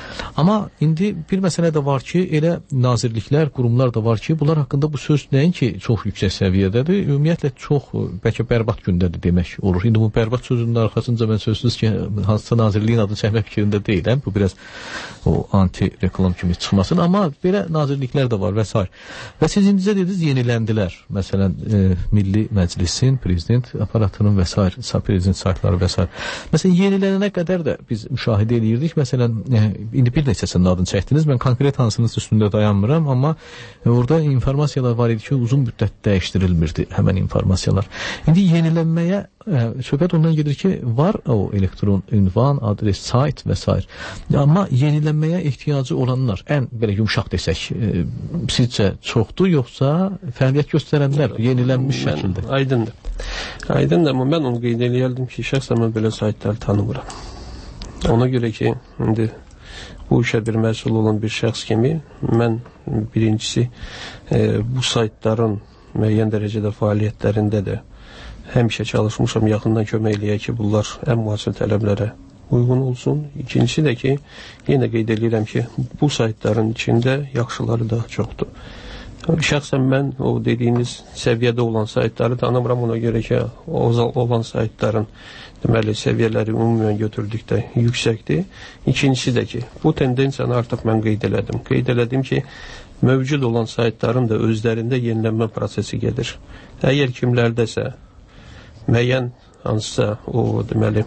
Amma indi bir məsələ də var ki, elə nazirliklər, qurumlar da var ki, bunlar haqqında bu söz nəinki çox yüksək səviyyədədir, ümumiyyətlə çox bəlkə bərbad gündədir demək olur. İndi bu bərbad sözünün arxasınca mən sözsüz ki, hansısa nazirliyin adını çəkmək fikrində deyiləm. Bu biraz o anti-reklam kimi çıxmasın, amma belə nazirliklər də var və s. Və siz indicə dediniz, yeniləndilər. Məsələn, e, Milli Məclisin, prezident aparatının və s. prezident saytları və s. Məsələn, yenilənənə qədər də biz müşahidə edirdik. Məsələn, e, indi bir neçəsinin adını çəkdiniz. Mən konkret hansının üstündə dayanmıram, amma orada informasiyalar var idi ki, uzun müddət dəyişdirilmirdi həmən informasiyalar. İndi yenilənməyə ə, söhbət ondan gedir ki, var o elektron ünvan, adres, sayt və s. Amma yenilənməyə ehtiyacı olanlar, ən belə yumşaq desək, ə, sizcə çoxdur, yoxsa fəaliyyət göstərənlər yenilənmiş mən, şəkildə? Aydındır. Aydındır, amma mən onu qeyd eləyərdim ki, şəxsən mən belə saytları tanımıram. Ona görə ki, indi bu işə bir məsul olan bir şəxs kimi mən birincisi e, bu saytların müəyyən dərəcədə fəaliyyətlərində də həmişə çalışmışam yaxından kömək eləyək ki, bunlar ən müasir tələblərə uyğun olsun. İkincisi də ki, yenə qeyd edirəm ki, bu saytların içində yaxşıları daha çoxdur. Şəxsən mən o dediyiniz səviyyədə olan saytları tanımıram, ona görə ki, o olan saytların deməli, səviyyələri ümumən götürdükdə yüksəkdir. İkincisi də ki, bu tendensiyanı artıq mən qeyd elədim. Qeyd elədim ki, mövcud olan saytların da özlərində yenilənmə prosesi gedir. Əgər kimlərdəsə müəyyən hansısa o deməli,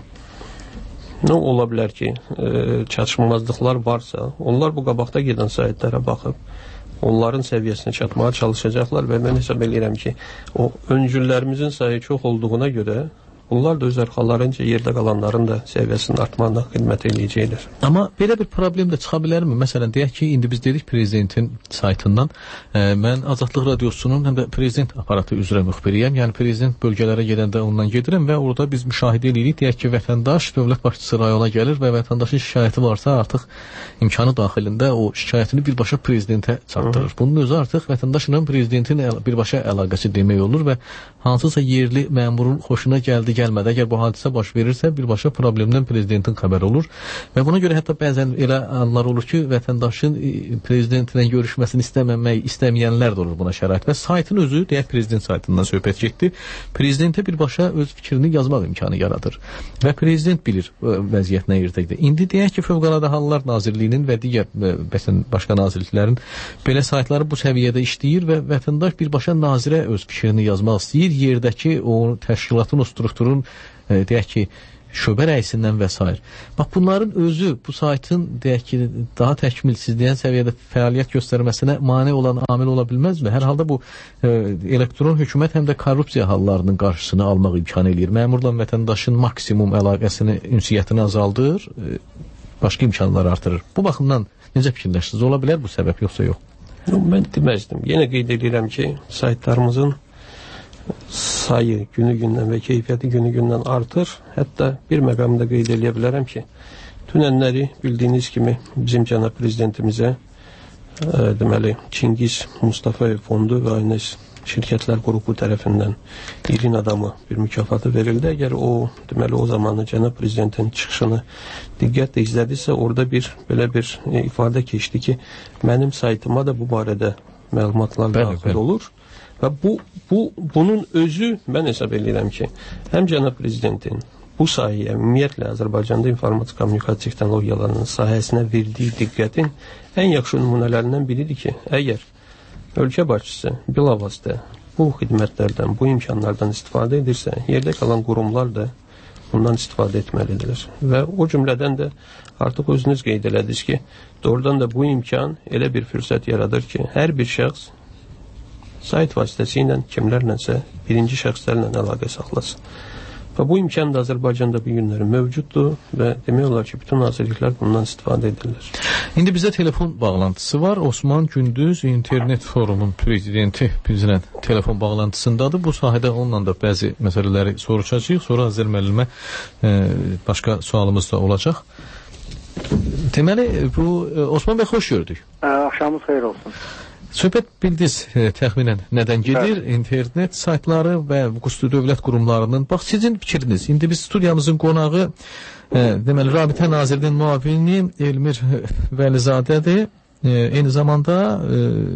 nə ola bilər ki, e, çatışmazlıqlar varsa, onlar bu qabaqda gedən saytlara baxıb, onların səviyyəsinə çatmağa çalışacaqlar və mən hesab edirəm ki, o öncüllərimizin sayı çox olduğuna görə bunlar da öz arxalarınca yerdə qalanların da səviyyəsinin artmağına xidmət edəcəklər. Amma belə bir problem də çıxa bilərmi? Məsələn, deyək ki, indi biz dedik prezidentin saytından, e, mən Azadlıq Radiosunun həm də prezident aparatı üzrə müxbiriyəm. Yəni prezident bölgələrə gedəndə ondan gedirəm və orada biz müşahidə edirik. Deyək ki, vətəndaş dövlət başçısı rayona gəlir və vətəndaşın şikayəti varsa, artıq imkanı daxilində o şikayətini birbaşa prezidentə çatdırır. Bunun özü artıq vətəndaşla prezidentin birbaşa əlaqəsi demək olur və hansısa yerli məmurun xoşuna gəldi, gəlmədi. Əgər bu hadisə baş verirsə, birbaşa problemdən prezidentin xəbəri olur və buna görə hətta bəzən elə anlar olur ki, vətəndaşın prezidentlə görüşməsini istəməmək, istəməyənlər də olur buna şərait və saytın özü, deyək prezident saytından söhbət getdi, prezidentə birbaşa öz fikrini yazmaq imkanı yaradır və prezident bilir vəziyyət nə yerdədir. İndi deyək ki, Fövqəladə Hallar Nazirliyinin və digər bəsən başqa nazirliklərin belə saytları bu səviyyədə işləyir və vətəndaş birbaşa nazirə öz fikrini yazmaq istəyir, yerdəki o təşkilatın, o strukturun e, deyək ki, şöbə rəisindən və s. Bax, bunların özü bu saytın deyək ki, daha təkmilsizləyən səviyyədə fəaliyyət göstərməsinə mane olan amil ola bilməzmi? Hər halda bu e, elektron hökumət həm də korrupsiya hallarının qarşısını almaq imkanı eləyir. Məmurla vətəndaşın maksimum əlaqəsini, ünsiyyətini azaldır, e, başqa imkanları artırır. Bu baxımdan necə fikirləşsiniz? Ola bilər bu səbəb, yoxsa yox? Yox, mən deməzdim. Yenə qeyd edirəm ki, saytlarımızın sayı günü-gündən və keyfiyyəti günü-gündən artır. Hətta bir məqamda qeyd edə bilərəm ki, dünənləri bildiyiniz kimi bizim cənab prezidentimizə e, deməli Çingiz Mustafayev fondu və aynı şirkətlər qrupu tərəfindən ilin adamı bir mükafatı verildi. Əgər o deməli o zamanı cənab prezidentin çıxışını diqqətlə izlədisə, orada bir belə bir e, ifadə keçdi ki, mənim saytıma da bu barədə məlumatlar daxil olur. Və bu, bu, bunun özü mən hesab edirəm ki, həm cənab prezidentin bu sahəyə, ümumiyyətlə Azərbaycanda informatik kommunikasiya texnologiyalarının sahəsinə verdiyi diqqətin ən yaxşı nümunələrindən biridir ki, əgər ölkə başçısı bilavasitə bu xidmətlərdən, bu imkanlardan istifadə edirsə, yerdə qalan qurumlar da bundan istifadə etməlidirlər. Və o cümlədən də artıq özünüz qeyd elədiniz ki, doğrudan da bu imkan elə bir fürsət yaradır ki, hər bir şəxs sayt vasitəsilə kimlərlənsə birinci şəxslərlə əlaqə saxlasın. Və bu imkan da Azərbaycanda bu günləri mövcuddur və demək olar ki, bütün nazirliklər bundan istifadə edirlər. İndi bizdə telefon bağlantısı var. Osman Gündüz İnternet Forumun prezidenti bizlə telefon bağlantısındadır. Bu sahədə onunla da bəzi məsələləri soruşacağıq. Sonra Azər müəllimə e, başqa sualımız da olacaq. Deməli, bu Osman bəy, xoş gördük. Axşamınız xeyir olsun. Söhbət bildiniz e, təxminən nədən gedir? Hə. İnternet saytları və xüsusi dövlət qurumlarının. Bax, sizin fikriniz. İndi biz studiyamızın qonağı e, deməli Rabitə Nazirinin müavini Elmir Vəlizadədir. E, eyni zamanda e,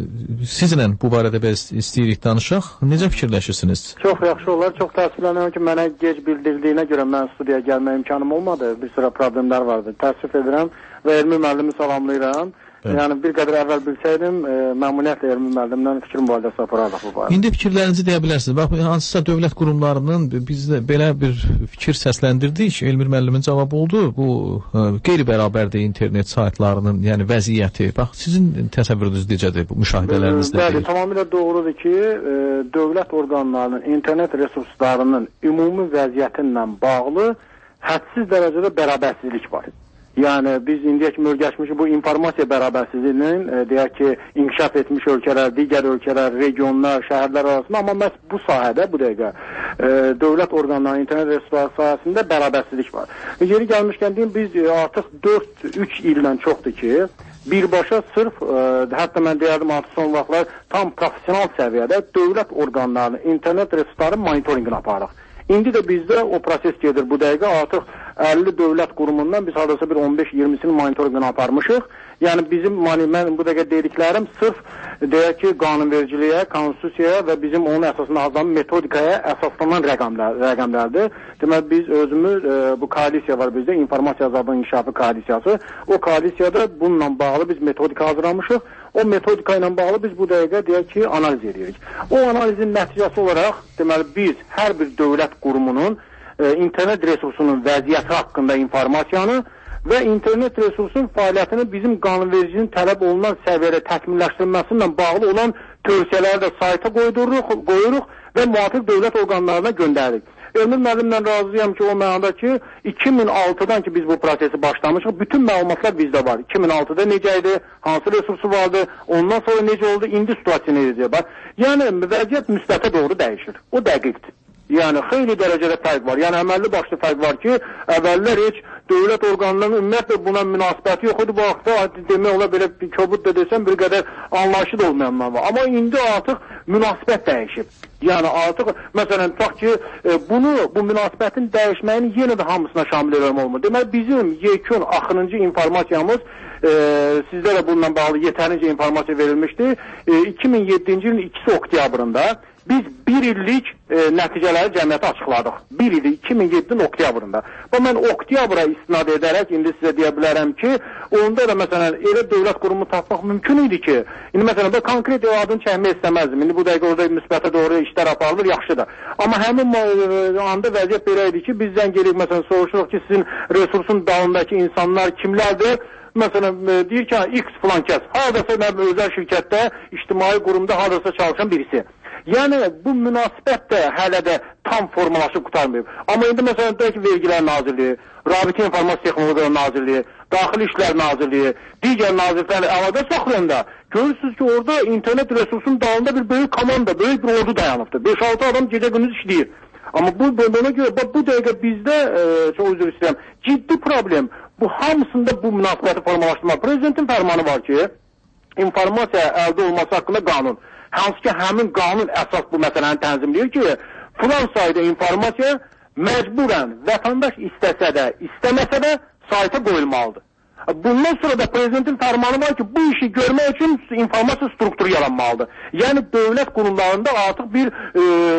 sizlə bu barədə biz istəyirik danışaq. Necə fikirləşirsiniz? Çox yaxşı olar. Çox təəssüflənirəm ki, mənə gec bildirdiyinə görə mən studiyaya gəlmə imkanım olmadı. Bir sıra problemlər vardı. Təəssüf edirəm və Elmir müəllimi salamlayıram. Evet. Yəni bir qədər əvvəl bilsəydim, e, məmnuniyyətlə Elmir müəllimdən fikir mübadiləsi aparardıq bu barədə. İndi fikirlərinizi deyə bilərsiniz. Bax, hansısa dövlət qurumlarının biz də belə bir fikir səsləndirdik. Elmir müəllimin cavabı oldu. Bu e, qeyri-bərabərdir internet saytlarının, yəni vəziyyəti. Bax, sizin təsəvvürünüz necədir? Bu müşahidələriniz nədir? Bəli, tamamilə doğrudur ki, e, dövlət orqanlarının internet resurslarının ümumi vəziyyəti ilə bağlı hədsiz dərəcədə bərabərsizlik var. Yəni biz indiyə kimi öyrəşmişik bu informasiya bərabərsizliyinin e, deyək ki, inkişaf etmiş ölkələr, digər ölkələr, regionlar, şəhərlər arasında, amma məhz bu sahədə bu dəqiqə e, dövlət orqanlarının internet resursları sahəsində bərabərsizlik var. Və yeri gəlmişkən deyim, biz e, artıq dörd üç ildən çoxdur ki, birbaşa sırf, e, hətta mən deyərdim artıq son vaxtlar tam profesional səviyyədə dövlət orqanlarının internet resursları monitorinqini aparırıq. İndi də bizdə o proses gedir bu dəqiqə. Artıq əlli dövlət qurumundan biz hardasa bir on beş iyirmisini monitorinqini aparmışıq. Yəni bizim, mən bu dəqiqə dediklərim sırf deyək ki, qanunvericiliyə, konstitusiyaya və bizim onun əsasında hazırlanan metodikaya əsaslanan rəqəmlər, rəqəmlərdir. Demək, biz özümüz, e, bu koalisiya var bizdə, informasiya azadlığının inkişafı koalisiyası. O koalisiyada bununla bağlı biz metodika hazırlamışıq. O metodika ilə bağlı biz bu dəqiqə deyək ki, analiz edirik. O analizin nəticəsi olaraq, deməli, biz hər bir dövlət qurumunun e, internet resursunun vəziyyəti haqqında informasiyanı və internet resursunun fəaliyyətini bizim qanunvericinin tələb olunan səviyyədə təkmilləşdirilməsi ilə bağlı olan tövsiyələri də sayta qoyduruq, qoyuruq və müvafiq dövlət orqanlarına göndəririk. Elmir müəllimlə razıyam ki, o mənada ki, iki min altıdan ki biz bu prosesi başlamışıq, bütün məlumatlar bizdə var. iki min altıda necə idi, hansı resursu vardı, ondan sonra necə oldu, indi situasiya necə var. Yəni, vəziyyət müsbətə doğru dəyişir. O dəqiqdir. Yəni, xeyli dərəcədə fərq var. Yəni, əməlli başlı fərq var ki, əvvəllər heç dövlət orqanlarının ümumiyyətlə buna münasibəti yox idi. Bu vaxtda demək ola belə kobud da desəm bir qədər anlayışı da olmayanlar var. Amma indi artıq münasibət dəyişib. Yəni artıq, məsələn, tutaq ki, e, bunu, bu münasibətin dəyişməyini yenə də hamısına şamil edirəm olmur. Deməli, bizim yekun axırıncı informasiyamız, e, sizlərə bununla bağlı yetərincə informasiya verilmişdi. E, iki min yeddinci ilin ikisi oktyabrında biz bir illik e, nəticələri cəmiyyətə açıqladıq. Bir illik, iki min yeddinin oktyabrında. Və mən oktyabra istinad edərək indi sizə deyə bilərəm ki, onda da məsələn elə dövlət qurumu tapmaq mümkün idi ki, indi məsələn ben konkret adını çəkmək istəməzdim. İndi bu dəqiqə orada müsbətə doğru işlər aparılır, yaxşıdır. Amma həmin anda vəziyyət belə idi ki, biz zəng edirik, məsələn, soruşuruq ki, sizin resursun dalındakı insanlar kimlərdir? Məsələn, deyir ki, X filan kəs, haradasa özəl şirkətdə, ictimai qurumda haradasa çalışan birisi. Yəni, bu münasibət də hələ də tam formalaşıb qutarmayıb. Amma indi məsələn, deyək ki, Vergilər Nazirliyi, Rabitə İnformasiya Texnologiyaları Nazirliyi, Daxili İşlər Nazirliyi, digər nazirliklərlə əlaqə saxlayanda görürsünüz ki, orada internet resursunun dalında bir böyük komanda, böyük bir ordu dayanıbdır. beş altı adam gecə gündüz işləyir. Amma bu, buna görə, bu dəqiqə bizdə, e, çox üzr istəyirəm, ciddi problem. Bu hamısında bu münasibəti formalaşdırmaq. Prezidentin fərmanı var ki, informasiya əldə olması haqqında qanun. Hansı ki, həmin qanun əsas bu məsələni tənzimləyir ki, filan sayda informasiya məcburən vətəndaş istəsə də, istəməsə də sayta qoyulmalıdır. Bundan sonra da prezidentin fərmanı var ki, bu işi görmək üçün informasiya strukturu yaranmalıdır. Yəni, dövlət qurumlarında artıq bir e,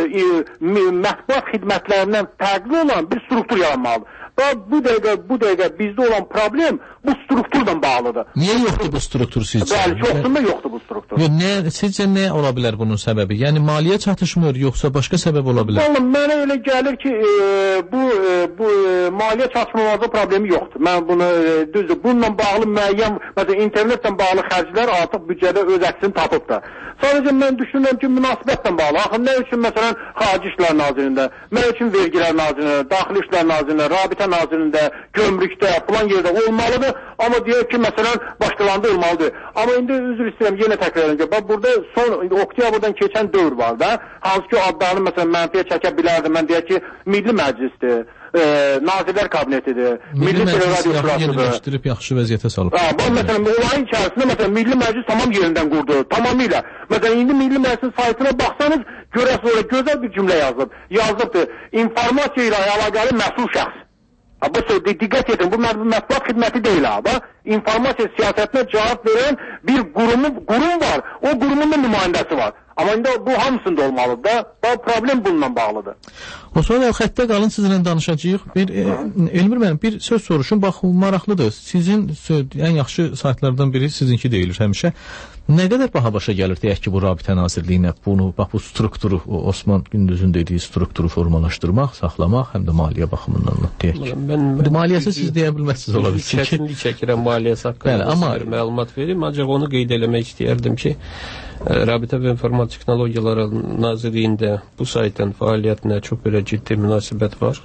e, mətbuat xidmətlərindən fərqli olan bir struktur yaranmalıdır. Və bu dəqiqə, bu dəqiqə bizdə olan problem bu strukturla bağlıdır. Niyə yoxdur bu struktur sizcə? Bəli, çoxsunda yoxdur bu struktur. Yo, nə, sizcə nə ola bilər bunun səbəbi? Yəni, maliyyə çatışmır, yoxsa başqa səbəb ola bilər? Vallahi, mənə elə gəlir ki, e, bu, e, bu e, maliyyə çatışmamazlığı problemi yoxdur. Mən bunu e, düzdür. Bununla bağlı müəyyən, məsələn, internetlə bağlı xərclər artıq büdcədə öz əksini tapıb da. Sadəcə mən düşünürəm ki, münasibətlə bağlı. Axı nə üçün məsələn Xarici İşlər Nazirliyində, nə üçün Vergilər Nazirliyində, Daxili İşlər Nazirliyində, Rabitə Nazirliyində, Gömrükdə, falan yerdə olmalıdır. Amma deyək ki, məsələn, başqalarında olmalıdır. Amma indi üzr istəyirəm, yenə təkrar edəcəm. Bax, burada son oktyabrdan keçən dövr var da, hansı ki, adlarını məsələn mənfiyə çəkə bilərdim. Mən deyək ki, Milli Məclisdir, e, Nazirlər Kabinetidir, Milli Məclis yerləşdirib yaxşı vəziyyətə salıb. Ha, bax, məsələn, olayın içərisində məsələn, Milli Məclis tamam yerindən qurdu, tamamilə. Məsələn, indi Milli Məclisin saytına baxsanız, görəsiniz orada gözəl bir cümlə yazılıb. Yazılıbdır, informasiya ilə əlaqəli məsul şəxs. Ha, bu sözdə diqqət edin, bu mətbuat xidməti deyil ha. İnformasiya siyasətinə cavab verən bir qurumun, qurum var, o qurumun da nümayəndəsi var. Amma indi bu hamısında olmalıdır da, bu problem bununla bağlıdır. Osman bəy, xəttə qalın, sizinlə danışacağıq. Bir, e, Elmir mənim, bir söz soruşun, bax, maraqlıdır. Sizin ən yaxşı saytlardan biri sizinki deyilir həmişə. Nə qədər baha başa gəlir, deyək ki, bu Rabitə Nazirliyinə bunu, bax, bu strukturu, Osman Gündüzün dediyi strukturu formalaşdırmaq, saxlamaq, həm də maliyyə baxımından deyək ki. Maliyyəsi siz deyə bilməzsiniz ola bilsin ki. Çətinlik çəkirəm maliyyəsi haqqında amma məlumat verim, ancaq onu qeyd eləmək istəyərdim ki, Rabitə və İnformasiya Texnologiyaları Nazirliyində bu saytın fəaliyyətinə çox belə ciddi münasibət var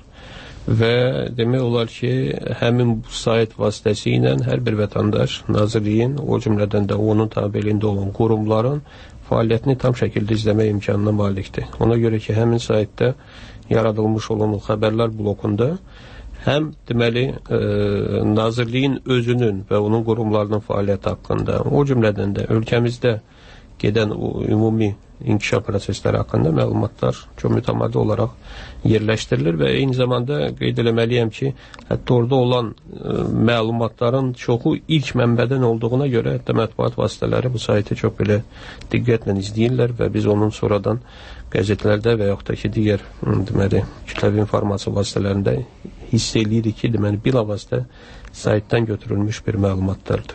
və demək olar ki, həmin bu sayt vasitəsilə hər bir vətəndaş Nazirliyin, o cümlədən də onun tabeliyində olan qurumların fəaliyyətini tam şəkildə izləmək imkanına malikdir. Ona görə ki, həmin saytda yaradılmış olan xəbərlər blokunda həm deməli e, Nazirliyin özünün və onun qurumlarının fəaliyyəti haqqında, o cümlədən də ölkəmizdə gedən o ümumi inkişaf prosesləri haqqında məlumatlar çox mütəmadi olaraq yerləşdirilir və eyni zamanda qeyd eləməliyəm ki, hətta orada olan e, məlumatların çoxu ilk mənbədən olduğuna görə hətta mətbuat vasitələri bu saytı çox belə diqqətlə izləyirlər və biz onun sonradan qəzetlərdə və yaxud da ki, digər deməli, kütləvi informasiya vasitələrində hiss eləyirik ki, deməli, bilavasitə saytdan götürülmüş bir məlumatlardır.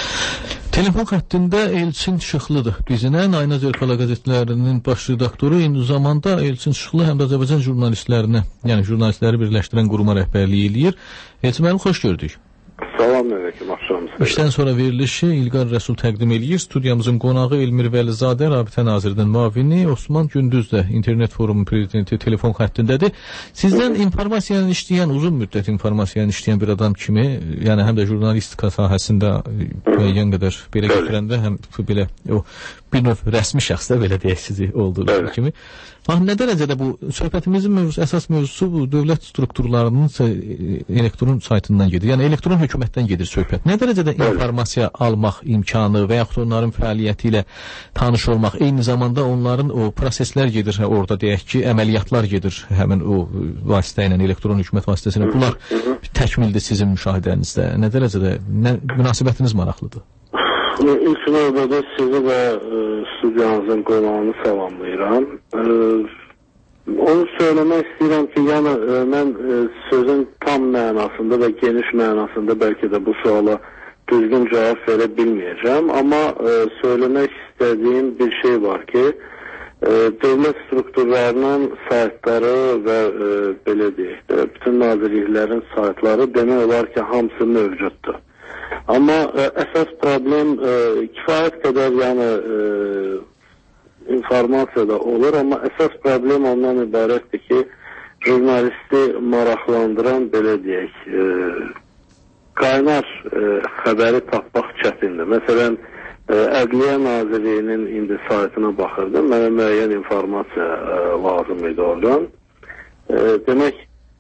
Telefon xəttində Elçin Şıxlıdır bizimlə, Ayna Zörfala qəzetlərinin baş redaktoru, eyni zamanda Elçin Şıxlı həm də Azərbaycan jurnalistlərini, yəni jurnalistləri birləşdirən quruma rəhbərliyi eləyir. Elçin müəllim, xoş gördük. Salam əleykum, axşamınız xeyir. İşdən sonra verilişi İlqar Rəsul təqdim eləyir. Studiyamızın qonağı Elmir Vəlizadə, Rabitə Nazirinin müavini, Osman Gündüz də İnternet Forumun prezidenti telefon xəttindədir. Sizdən informasiyanı işləyən, uzun müddət informasiyanı işləyən bir adam kimi, yəni həm də jurnalistika sahəsində müəyyən qədər belə götürəndə, həm belə o bir növ rəsmi şəxsdə belə deyək sizi olduğu kimi. Bax, nə dərəcədə bu söhbətimizin mövzusu, əsas mövzusu bu dövlət strukturlarının elektron saytından gedir. Yəni elektron hökumətdən gedir söhbət. Nə dərəcədə informasiya almaq imkanı və yaxud onların fəaliyyəti ilə tanış olmaq, eyni zamanda onların o proseslər gedir, orada deyək ki, əməliyyatlar gedir həmin o vasitə ilə, elektron hökumət vasitəsilə. Bunlar təkmildir sizin müşahidənizdə. Nə dərəcədə nə, münasibətiniz maraqlıdır? İlk növbədə sizi və e, studiyanızın qonağını salamlayıram. E, onu söyləmək istəyirəm ki, yəni e, mən e, sözün tam mənasında və geniş mənasında bəlkə də bu suala düzgün cavab verə bilməyəcəm. Amma e, söyləmək istədiyim bir şey var ki, e, dövlət strukturlarının saytları və e, belə deyək də, bütün nazirliklərin saytları demək olar ki, hamısı mövcuddur. Amma ə, əsas problem ə, kifayət qədər yəni ə, informasiyada olur, amma əsas problem ondan ibarətdir ki, jurnalisti maraqlandıran belə deyək, ə, qaynar ə, xəbəri tapmaq çətindir. Məsələn, ə, Ədliyyə Nazirliyinin indi saytına baxırdım, mənə müəyyən informasiya ə, lazım idi oradan. Ə, demək,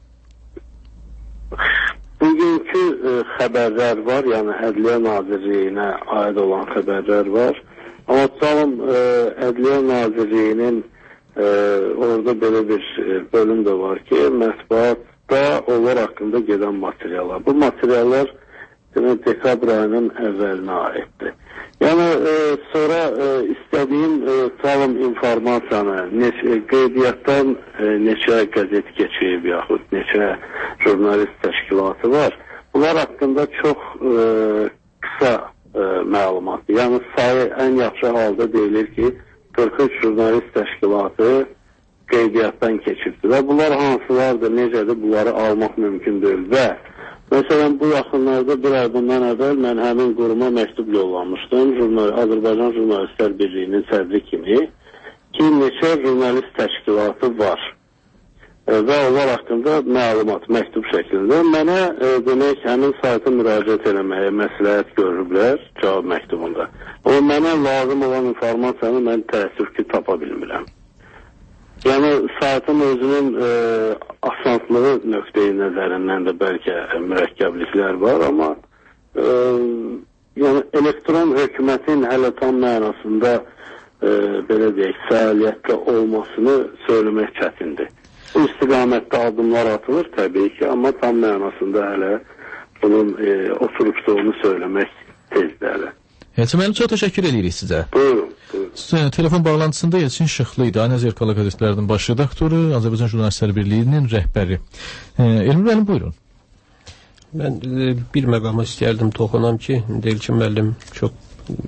bugünkü e, xəbərlər var, yəni Ədliyyə Nazirliyinə aid olan xəbərlər var. Amma tutalım e, Ədliyyə Nazirliyinin e, orada belə bir e, bölüm də var ki, mətbuatda onlar haqqında gedən materiallar. Bu materiallar demək, dekabr ayının əvvəlinə aiddir. Yəni e, sonra e, istədiyim e, tutalım informasiyanı neçə, qeydiyyatdan e, neçə qəzet keçib yaxud neçə jurnalist təşkilatı var. Bunlar haqqında çox e, qısa e, məlumatdır. Yəni sayı ən yaxşı halda deyilir ki, qırx üç jurnalist təşkilatı qeydiyyatdan keçibdir və bunlar hansılardır, necədir, bunları almaq mümkün deyil və məsələn, bu yaxınlarda bir ay bundan əvvəl mən həmin quruma məktub yollamışdım, Jurnal Azərbaycan Jurnalistlər Birliyinin sədri kimi ki, neçə jurnalist təşkilatı var e, və onlar haqqında məlumat, məktub şəklində mənə e, demək, həmin sayta müraciət eləməyə məsləhət görüblər cavab məktubunda. O mənə lazım olan informasiyanı mən təəssüf ki, tapa bilmirəm. Yəni, saytın özünün e, asanlığı nöqteyi nəzərindən də bəlkə mürəkkəbliklər var, amma e, yəni, elektron hökumətin hələ tam mənasında e, belə deyək, fəaliyyətdə olmasını söyləmək çətindir. Bu istiqamətdə addımlar atılır təbii ki, amma tam mənasında hələ bunun e, oturubduğunu söyləmək tezdir hələ. Elçin müəllim, çox təşəkkür edirik sizə. Buyurun, buyurun. Telefon bağlantısında Elçin Şıxlı idi, Aynə Zerkalı qəzetlərinin baş redaktoru, Azərbaycan Jurnalistlər Birliyinin rəhbəri. Elmi müəllim, buyurun. Mən bir məqama istəyərdim toxunam ki, Elçin müəllim çox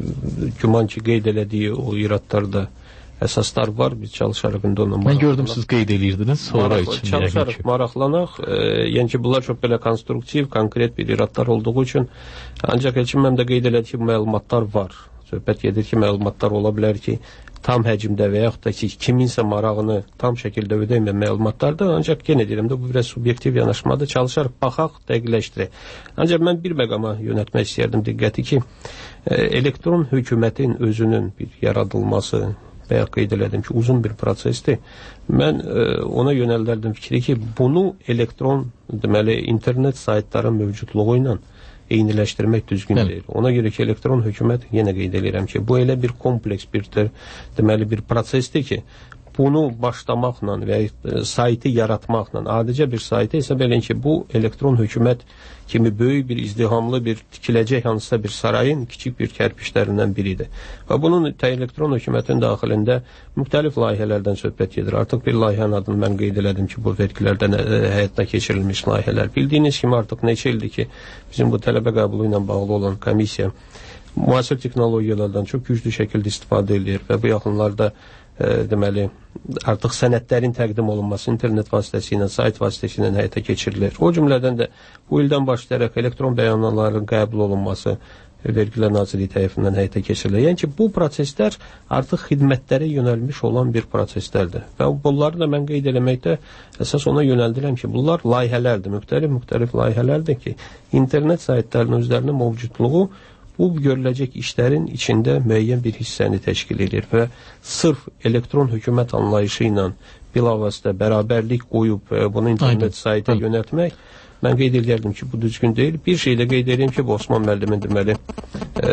güman ki, qeyd elədiyi o iradlarda əsaslar var, biz çalışarıq indi onunla maraqlanaq. Mən gördüm, siz qeyd edirdiniz, sonra Maraq, üçün. Çalışarıq, maraqlanaq. E, yəni ki, bunlar çox belə konstruktiv, konkret bir iradlar olduğu üçün, ancaq Elçin mənim də qeyd elədi ki, məlumatlar var. Söhbət gedir ki, məlumatlar ola bilər ki, tam həcmdə və yaxud da ki, kiminsə marağını tam şəkildə ödəyməyən məlumatlardır, ancaq yenə deyirəm də, bu biraz subyektiv yanaşmadır, çalışarıq, baxaq, dəqiqləşdirək. Ancaq mən bir məqama yönətmək istəyərdim diqqəti ki, e, elektron hökumətin özünün bir yaradılması, və ya qeyd elədim ki, uzun bir prosesdir. Mən e, ona yönəldirdim fikri ki, bunu elektron, deməli, internet saytların mövcudluğu ilə eyniləşdirmək düzgün deyil. Ona görə ki, elektron hökumət, yenə qeyd edirəm ki, bu elə bir kompleks bir, deməli, bir prosesdir ki, bunu başlamaqla və ya saytı yaratmaqla, adicə bir saytı hesab edin ki, bu elektron hökumət kimi böyük bir izdihamlı bir tikiləcək hansısa bir sarayın kiçik bir kərpişlərindən biridir. Və bunun elektron hökumətin daxilində müxtəlif layihələrdən söhbət gedir. Artıq bir layihənin adını mən qeyd elədim ki, bu vergilərdən həyata keçirilmiş layihələr. Bildiyiniz kimi artıq neçə ildir ki, bizim bu tələbə qəbulu ilə bağlı olan komissiya müasir texnologiyalardan çox güclü şəkildə istifadə edir və bu yaxınlarda E, deməli, artıq sənədlərin təqdim olunması internet vasitəsilə, sayt vasitəsilə həyata keçirilir. O cümlədən də bu ildən başlayaraq elektron bəyanatların qəbul olunması Vergilər Nazirliyi tərəfindən həyata keçirilir. Yəni ki, bu proseslər artıq xidmətlərə yönəlmiş olan bir proseslərdir. Və bunları da mən qeyd eləməkdə əsas ona yönəldirəm ki, bunlar layihələrdir, müxtəlif-müxtəlif layihələrdir ki, internet saytlarının özlərinin mövcudluğu bu görüləcək işlərin içində müəyyən bir hissəni təşkil edir və sırf elektron hökumət anlayışı ilə bilavasitə bərabərlik qoyub bunu internet sayta yönəltmək, mən qeyd edirdim ki, bu düzgün deyil. Bir şey də qeyd edirəm ki, bu Osman müəllimin deməli e,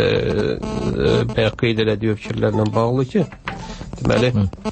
e, qeyd elədiyi fikirlərlə bağlı ki, deməli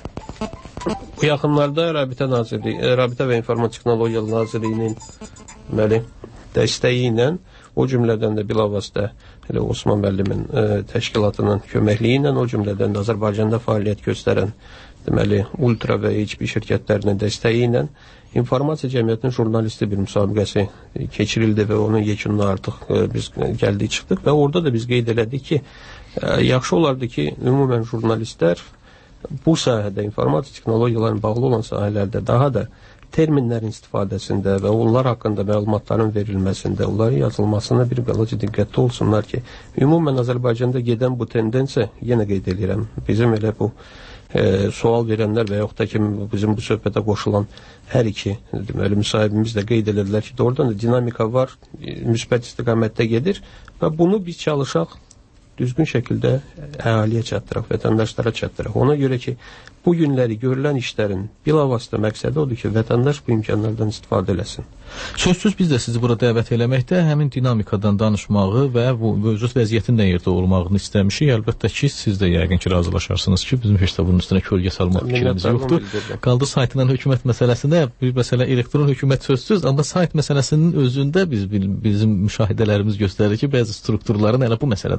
bu yaxınlarda Rabitə Nazirliyi, Rabitə və İnformatik Texnologiyalar Nazirliyinin deməli dəstəyi ilə, o cümlədən də bilavasitə elə Osman müəllimin e, təşkilatının köməkliyi ilə, o cümlədən də Azərbaycanda fəaliyyət göstərən deməli Ultra və H P şirkətlərinin dəstəyi ilə informasiya cəmiyyətinin jurnalisti bir müsabiqəsi keçirildi və onun yekununa artıq e, biz gəldik çıxdıq və orada da biz qeyd elədik ki, e, yaxşı olardı ki, ümumən jurnalistlər bu sahədə informasiya texnologiyalarına bağlı olan sahələrdə daha da terminlərin istifadəsində və onlar haqqında məlumatların verilməsində, onların yazılmasına bir balaca diqqətli olsunlar ki, ümumən Azərbaycanda gedən bu tendensiya, yenə qeyd edirəm, bizim elə bu e, sual verənlər və yaxud da ki, bizim bu söhbətə qoşulan hər iki deməli, müsahibimiz də qeyd edildilər ki, oradan da dinamika var, müsbət istiqamətdə gedir və bunu biz çalışaq düzgün şəkildə əhaliyə çatdıraq, vətəndaşlara çatdıraq. Ona görə ki, bu günləri görülən işlərin bilavasitə məqsədi odur ki, vətəndaş bu imkanlardan istifadə eləsin. Sözsüz biz də sizi bura dəvət eləməkdə həmin dinamikadan danışmağı və bu mövcud vəziyyətin nə yerdə olmağını istəmişik. Əlbəttə ki, siz də yəqin ki, razılaşarsınız ki, bizim heç də bunun üstünə kölgə salmaq fikrimiz yoxdur. Qaldı saytla hökumət məsələsində, bir məsələ elektron hökumət sözsüz, amma sayt məsələsinin özündə biz, bizim müşahidələrimiz göstərir ki, bəzi strukturların elə bu məsələdə problem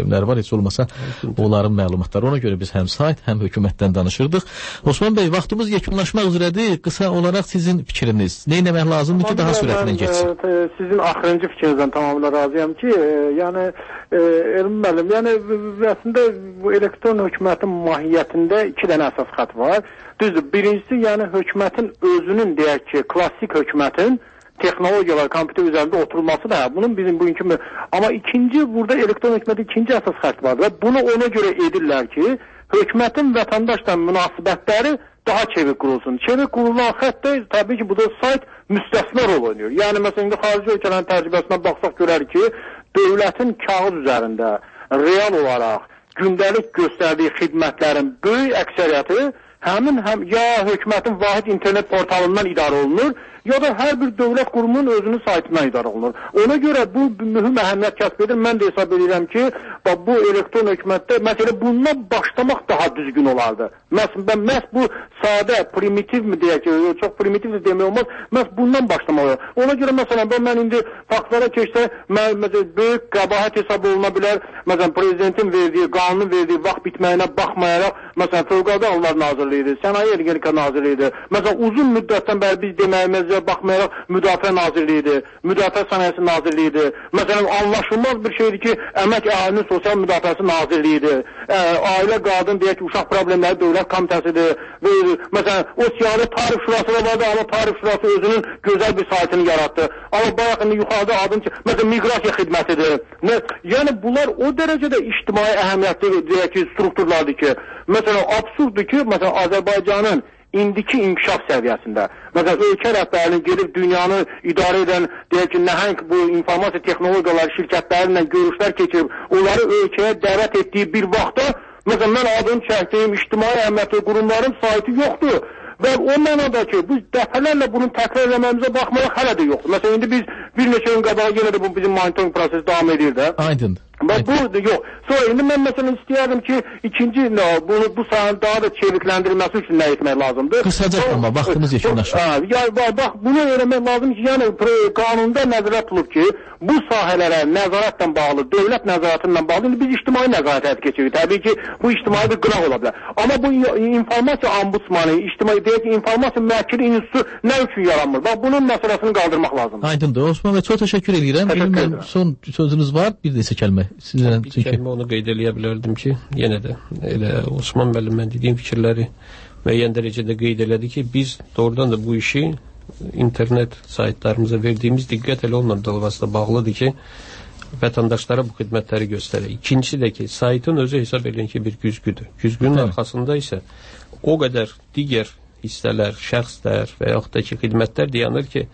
problemləri var. Heç olmasa onların məlumatları. Ona görə biz həm sayt, həm hökumətdən danışırdıq. Osman bəy, vaxtımız yekunlaşmaq üzrədir. Qısa olaraq sizin fikriniz. Nə etmək lazımdır ki, daha sürətlə keçsin? Sizin axırıncı fikrinizdən tamamilə razıyam ki, yəni Elmi müəllim, yəni əslində bu elektron hökumətin mahiyyətində iki dənə əsas xətt var. Düzdür, birincisi, yəni hökumətin özünün, deyək ki, klassik hökumətin texnologiyalar, kompüter üzərində oturulması da, bunun bizim bugünkü mü... Amma ikinci, burada elektron hökumətin ikinci əsas xətt var və bunu ona görə edirlər ki, hökumətin vətəndaşla münasibətləri daha çevik qurulsun. Çevik qurulan xəttdə təbii ki, bu da sayt müstəsna rol oynuyor. Yəni, məsələn, indi xarici ölkələrin təcrübəsinə baxsaq görərik ki, dövlətin kağız üzərində real olaraq gündəlik göstərdiyi xidmətlərin böyük əksəriyyəti həmin həm ya hökumətin vahid internet portalından idarə olunur, ya da hər bir dövlət qurumunun özünün saytından idarə olunur. Ona görə bu mühüm əhəmiyyət kəsb edir. Mən də hesab edirəm ki, bu elektron hökumətdə məsələ bundan başlamaq daha düzgün olardı. Məsələn, məhz bu sadə, primitiv mi deyək ki, çox primitiv də demək olmaz, məhz bundan başlamaq olur. Ona görə məsələn, mən indi faktlara keçsə, məsələn, böyük qəbahət hesab oluna bilər. Məsələn, prezidentin verdiyi, qanunun verdiyi vaxt bitməyinə baxmayaraq, məsələn, Fövqəladə Hallar Nazirliyidir, Sənaye Energetika Nazirliyidir. Məsələn, uzun müddətdən bəri biz deməyimizə baxmayaraq Müdafiə Nazirliyidir, Müdafiə Sənayesi Nazirliyidir. Məsələn, anlaşılmaz bir şeydir ki, Əmək Əhalinin Sosial Müdafiəsi Nazirliyidir. Ə, ailə, qadın, deyək ki, uşaq problemləri Dövlət Komitəsidir. Və, məsələn, o siyasi tarif şurası vardı, amma tarif şurası özünün gözəl bir saytını yaratdı. Amma bayaq indi yuxarıda adın ki, məsələn, miqrasiya xidmətidir. Nə? Yəni, bunlar o dərəcədə ictimai əhəmiyyətli, deyək ki, strukturlardır ki, məsələn, absurddur ki, məsələn, Azərbaycanın indiki inkişaf səviyyəsində. Məsələn, ölkə rəhbərinin gedib dünyanı idarə edən, deyək ki, nəhəng bu informasiya texnologiyaları şirkətlərindən görüşlər keçirib, onları ölkəyə dəvət etdiyi bir vaxtda, məsələn, mən adını çəkdiyim ictimai əhəmiyyətli qurumların saytı yoxdur. Və o mənada ki, biz dəfələrlə bunun təkrar eləməyimizə baxmayaq hələ də yoxdur. Məsələn, indi biz bir neçə gün qabağa yenə də bu bizim monitoring prosesi davam edir də. Aydın. Və bu, yox. Sonra indi mən məsələn istəyərdim ki, ikinci, bunu, bu sahanın daha da çevikləndirilməsi üçün nə etmək lazımdır? Qısaca amma, vaxtımız yekunlaşır. Yəni, bax, bunu öyrənmək lazım ki, yəni, qanunda nəzərət tutulub ki, bu sahələrə nəzarətlə bağlı, dövlət nəzarətinlə bağlı, indi biz ictimai nəzarət həyat keçirik. Təbii ki, bu ictimai bir qınaq ola bilər. Amma bu informasiya ombudsmanı, ictimai, deyək ki, informasiya müəkkili institutu nə üçün yaranmır? Bax, bunun məsələsini qaldırmaq lazımdır. Aydındır. Osman bəy, çox təşəkkür edirəm. Təşəkkür son sözünüz var, bir neçə kəlmə. Sizdən, bir çünki... kəlmə onu qeyd eləyə bilərdim ki, yenə də elə Osman müəllim mən dediyim fikirləri müəyyən dərəcədə qeyd elədi ki, biz doğrudan da bu işi internet saytlarımıza verdiyimiz diqqət elə onunla dalvasına bağlıdır ki, vətəndaşlara bu xidmətləri göstərir. İkincisi də ki, saytın özü hesab edilən ki, bir güzgüdür. Güzgünün Hı. arxasında isə o qədər digər hissələr, şəxslər və yaxud da ki, xidmətlər dayanır ki,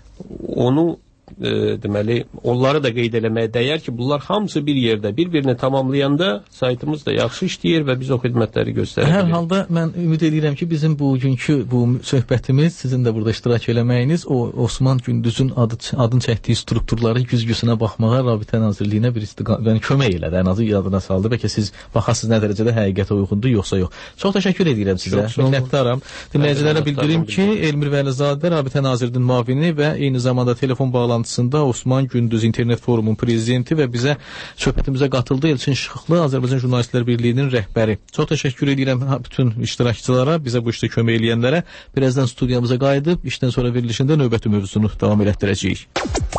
onu E, deməli, onları da qeyd eləməyə dəyər ki, bunlar hamısı bir yerdə, bir-birini tamamlayanda saytımız da yaxşı işləyir və biz o xidmətləri göstərir. Hər halda mən ümid edirəm ki, bizim bugünkü bu söhbətimiz, sizin də burada iştirak eləməyiniz, o Osman Gündüzün adı, adını çəkdiyi strukturların güzgüsünə baxmağa Rabitə Nazirliyinə bir istiqamət, yəni kömək elədi, ən azı yadına saldı. Bəlkə siz baxasınız nə dərəcədə həqiqətə uyğundur, yoxsa yox. Çox təşəkkür edirəm sizə. Minnətdaram. Dinləyicilərə bildirim ki, Elmir Vəlizadə Rabitə Nazirliyinin müavini və eyni zamanda telefon bağlantısında Osman Gündüz İnternet Forumun prezidenti və bizə söhbətimizə qatıldı Elçin Şıxlı, Azərbaycan Jurnalistlər Birliyinin rəhbəri. Çox təşəkkür edirəm bütün iştirakçılara, bizə bu işdə kömək eləyənlərə. Birazdan studiyamıza qayıdıb, işdən sonra verilişində növbəti mövzusunu davam elətdirəcəyik.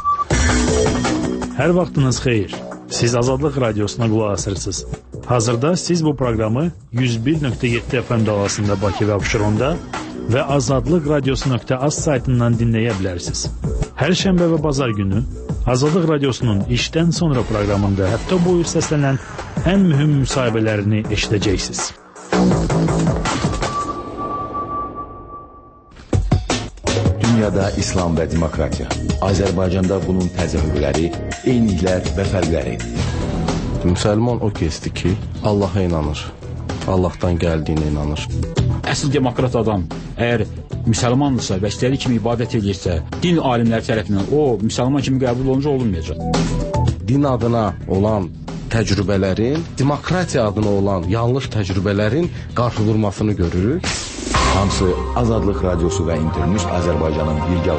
Hər vaxtınız xeyir. Siz Azadlıq Radiosuna qulaq asırsınız. Hazırda siz bu proqramı yüz bir nöqtə yeddi F M dalasında Bakı və Abşeronda və azadlıq radiosu nöqtə az saytından dinləyə bilərsiniz. Hər şənbə və bazar günü Azadlıq Radiosunun işdən sonra proqramında hətta buyur səslənən ən mühüm müsahibələrini eşidəcəksiniz. Dünyada İslam və demokratiya. Azərbaycanda bunun təzahürləri, eyniliklər və fərqləri. Müsəlman o kəsdir ki, Allaha inanır. Allahdan gəldiyinə inanır. Əsl demokrat adam əgər müsəlmandırsa və istədiyi kimi ibadət edirsə, din alimləri tərəfindən o müsəlman kimi qəbul olunca olunmayacaq. Din adına olan təcrübələrin, demokratiya adına olan yanlış təcrübələrin qarşıdurmasını görürük. Hamısı Azadlıq Radiosu və İnternews Azərbaycanın birgə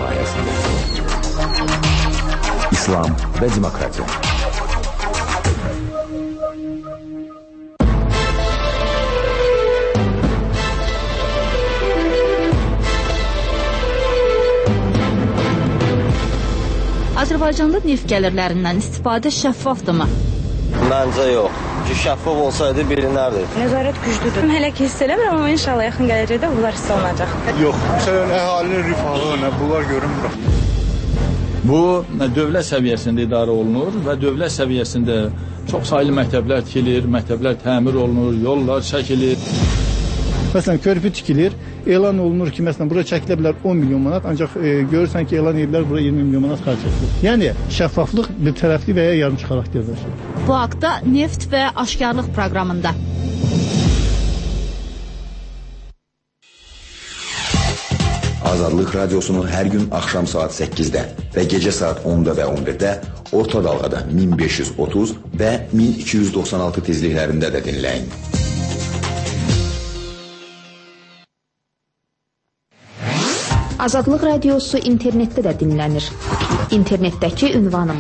layihəsində. İslam və demokratiya. Azərbaycanda neft gəlirlərindən istifadə şəffafdırmı? Məncə yox. Ki, şəffaf olsaydı bilinərdi. Nəzarət güclüdür. Hələ ki hiss eləmirəm, amma inşallah yaxın gələcəkdə bunlar hiss olunacaq. Yox, məsələn, əhalinin rifahı, nə, bunlar görünmür. Bu, dövlət səviyyəsində idarə olunur və dövlət səviyyəsində çox saylı məktəblər tikilir, məktəblər təmir olunur, yollar çəkilir. Məsələn, körpü tikilir, elan olunur ki, məsələn, bura çəkilə bilər on milyon manat, ancaq e, görürsən ki, elan edilər bura iyirmi milyon manat xərc edilir. Yəni, şəffaflıq bir tərəfli və ya yarımçı xarakterdir. Bu haqda Neft və Aşkarlıq proqramında. Azadlıq Radiosu'nun hər gün axşam saat səkkizdə və gecə saat onda və on birdə orta dalğada min beş yüz otuz və min iki yüz doxsan altı tezliklərində də dinləyin. Azadlıq Radiosu internetdə də dinlənir. İnternetdəki ünvanımız